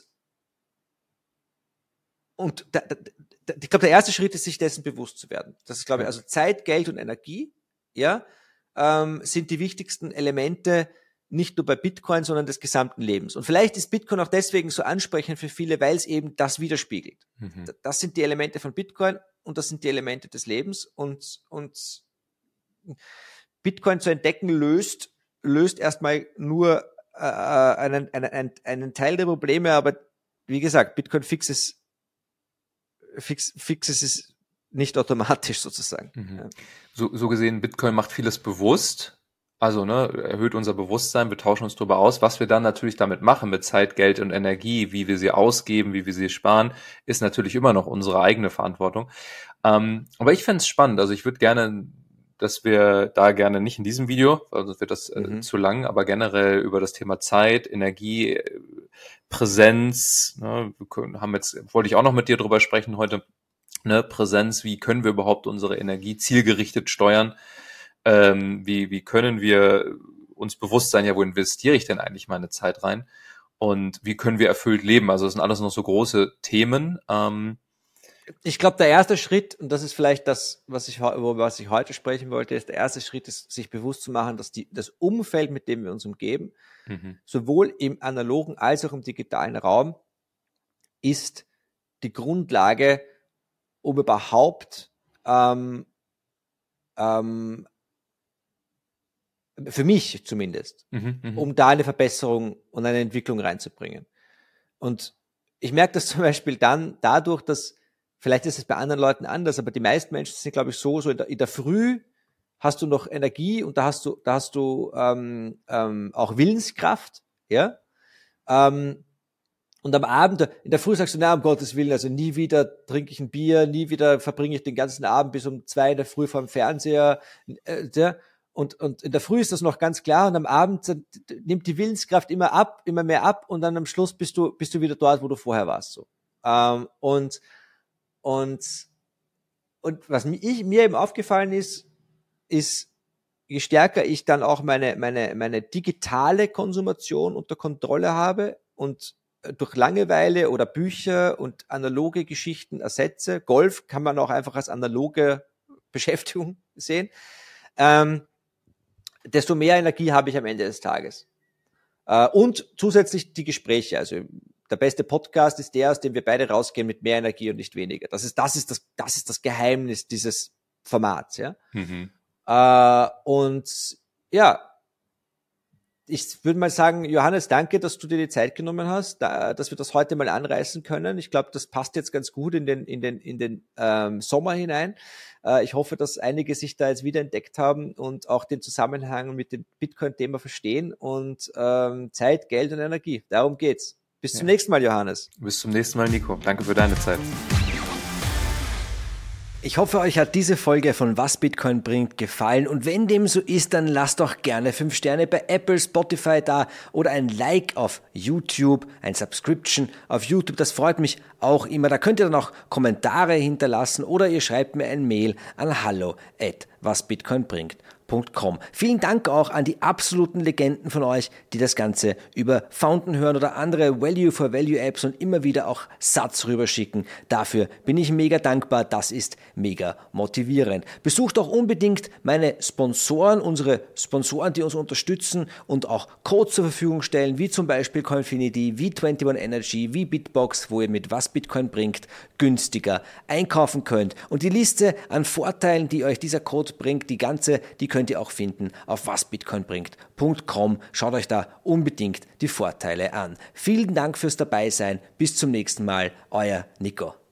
und da, da, da, ich glaube, der erste Schritt ist, sich dessen bewusst zu werden. Das ist, glaube ich, also Zeit, Geld und Energie, ja, ähm, sind die wichtigsten Elemente, nicht nur bei Bitcoin, sondern des gesamten Lebens. Und vielleicht ist Bitcoin auch deswegen so ansprechend für viele, weil es eben das widerspiegelt. Mhm. Das sind die Elemente von Bitcoin und das sind die Elemente des Lebens, und, und Bitcoin zu entdecken löst, löst erstmal nur äh, einen, einen, einen, einen Teil der Probleme, aber wie gesagt, Bitcoin fixes, fix, fixes ist nicht automatisch sozusagen. Mhm. Ja. So, so gesehen, Bitcoin macht vieles bewusst. Also, ne, erhöht unser Bewusstsein, wir tauschen uns darüber aus. Was wir dann natürlich damit machen, mit Zeit, Geld und Energie, wie wir sie ausgeben, wie wir sie sparen, ist natürlich immer noch unsere eigene Verantwortung. Ähm, aber ich fände es spannend. Also ich würde gerne, dass wir da gerne nicht in diesem Video, also wird das äh, Mhm. zu lang, aber generell über das Thema Zeit, Energie, äh, Präsenz, ne, wir können, haben jetzt, wollte ich auch noch mit dir drüber sprechen heute, ne, Präsenz, wie können wir überhaupt unsere Energie zielgerichtet steuern? Ähm, wie, wie können wir uns bewusst sein, ja, wo investiere ich denn eigentlich meine Zeit rein? Und wie können wir erfüllt leben? Also das sind alles noch so große Themen. Ähm, Ich glaube, der erste Schritt, und das ist vielleicht das, was ich, über was ich heute sprechen wollte, ist, der erste Schritt ist, sich bewusst zu machen, dass die, das Umfeld, mit dem wir uns umgeben, mhm. sowohl im analogen als auch im digitalen Raum, ist die Grundlage, um überhaupt ähm, ähm, für mich zumindest, Mhm, mh. um da eine Verbesserung und eine Entwicklung reinzubringen. Und ich merke das zum Beispiel dann dadurch, dass, vielleicht ist es bei anderen Leuten anders, aber die meisten Menschen sind, glaube ich, so, so in der, in der Früh hast du noch Energie und da hast du, da hast du ähm, ähm, auch Willenskraft, ja. Ähm, und am Abend, in der Früh sagst du, na, um Gottes Willen, also nie wieder trinke ich ein Bier, nie wieder verbringe ich den ganzen Abend bis um zwei in der Früh vor dem Fernseher. Äh, ja. Und, und in der Früh ist das noch ganz klar und am Abend nimmt die Willenskraft immer ab, immer mehr ab und dann am Schluss bist du, bist du wieder dort, wo du vorher warst. So. Ähm, und, und, und was mir, ich, mir eben aufgefallen ist, ist, je stärker ich dann auch meine, meine, meine digitale Konsumation unter Kontrolle habe und durch Langeweile oder Bücher und analoge Geschichten ersetze, Golf kann man auch einfach als analoge Beschäftigung sehen, ähm, desto mehr Energie habe ich am Ende des Tages. Äh, und zusätzlich die Gespräche. Also der beste Podcast ist der, aus dem wir beide rausgehen mit mehr Energie und nicht weniger. Das ist, das ist das, das ist das Geheimnis dieses Formats, ja. Mhm. Äh, und ja, ich würde mal sagen, Johannes, danke, dass du dir die Zeit genommen hast, da, dass wir das heute mal anreißen können. Ich glaube, das passt jetzt ganz gut in den in den in den ähm, Sommer hinein. Äh, ich hoffe, dass einige sich da jetzt wiederentdeckt haben und auch den Zusammenhang mit dem Bitcoin-Thema verstehen und ähm, Zeit, Geld und Energie. Darum geht's. Bis Ja. zum nächsten Mal, Johannes. Bis zum nächsten Mal, Nico. Danke für deine Zeit. Ich hoffe, euch hat diese Folge von Was Bitcoin bringt gefallen und wenn dem so ist, dann lasst doch gerne fünf Sterne bei Apple, Spotify da oder ein Like auf YouTube, ein Subscription auf YouTube, das freut mich auch immer. Da könnt ihr dann auch Kommentare hinterlassen oder ihr schreibt mir ein Mail an hallo at wasbitcoinbringt punkt com. Vielen Dank auch an die absoluten Legenden von euch, die das Ganze über Fountain hören oder andere Value-for-Value-Apps und immer wieder auch Satz rüberschicken. Dafür bin ich mega dankbar. Das ist mega motivierend. Besucht auch unbedingt meine Sponsoren, unsere Sponsoren, die uns unterstützen und auch Codes zur Verfügung stellen, wie zum Beispiel Coinfinity, wie einundzwanzig Energy, wie Bitbox, wo ihr mit Was Bitcoin bringt günstiger einkaufen könnt. Und die Liste an Vorteilen, die euch dieser Code bringt, die ganze, die könnt ihr auch finden auf wasbitcoinbringt punkt com. Schaut euch da unbedingt die Vorteile an. Vielen Dank fürs Dabeisein. Bis zum nächsten Mal. Euer Nico.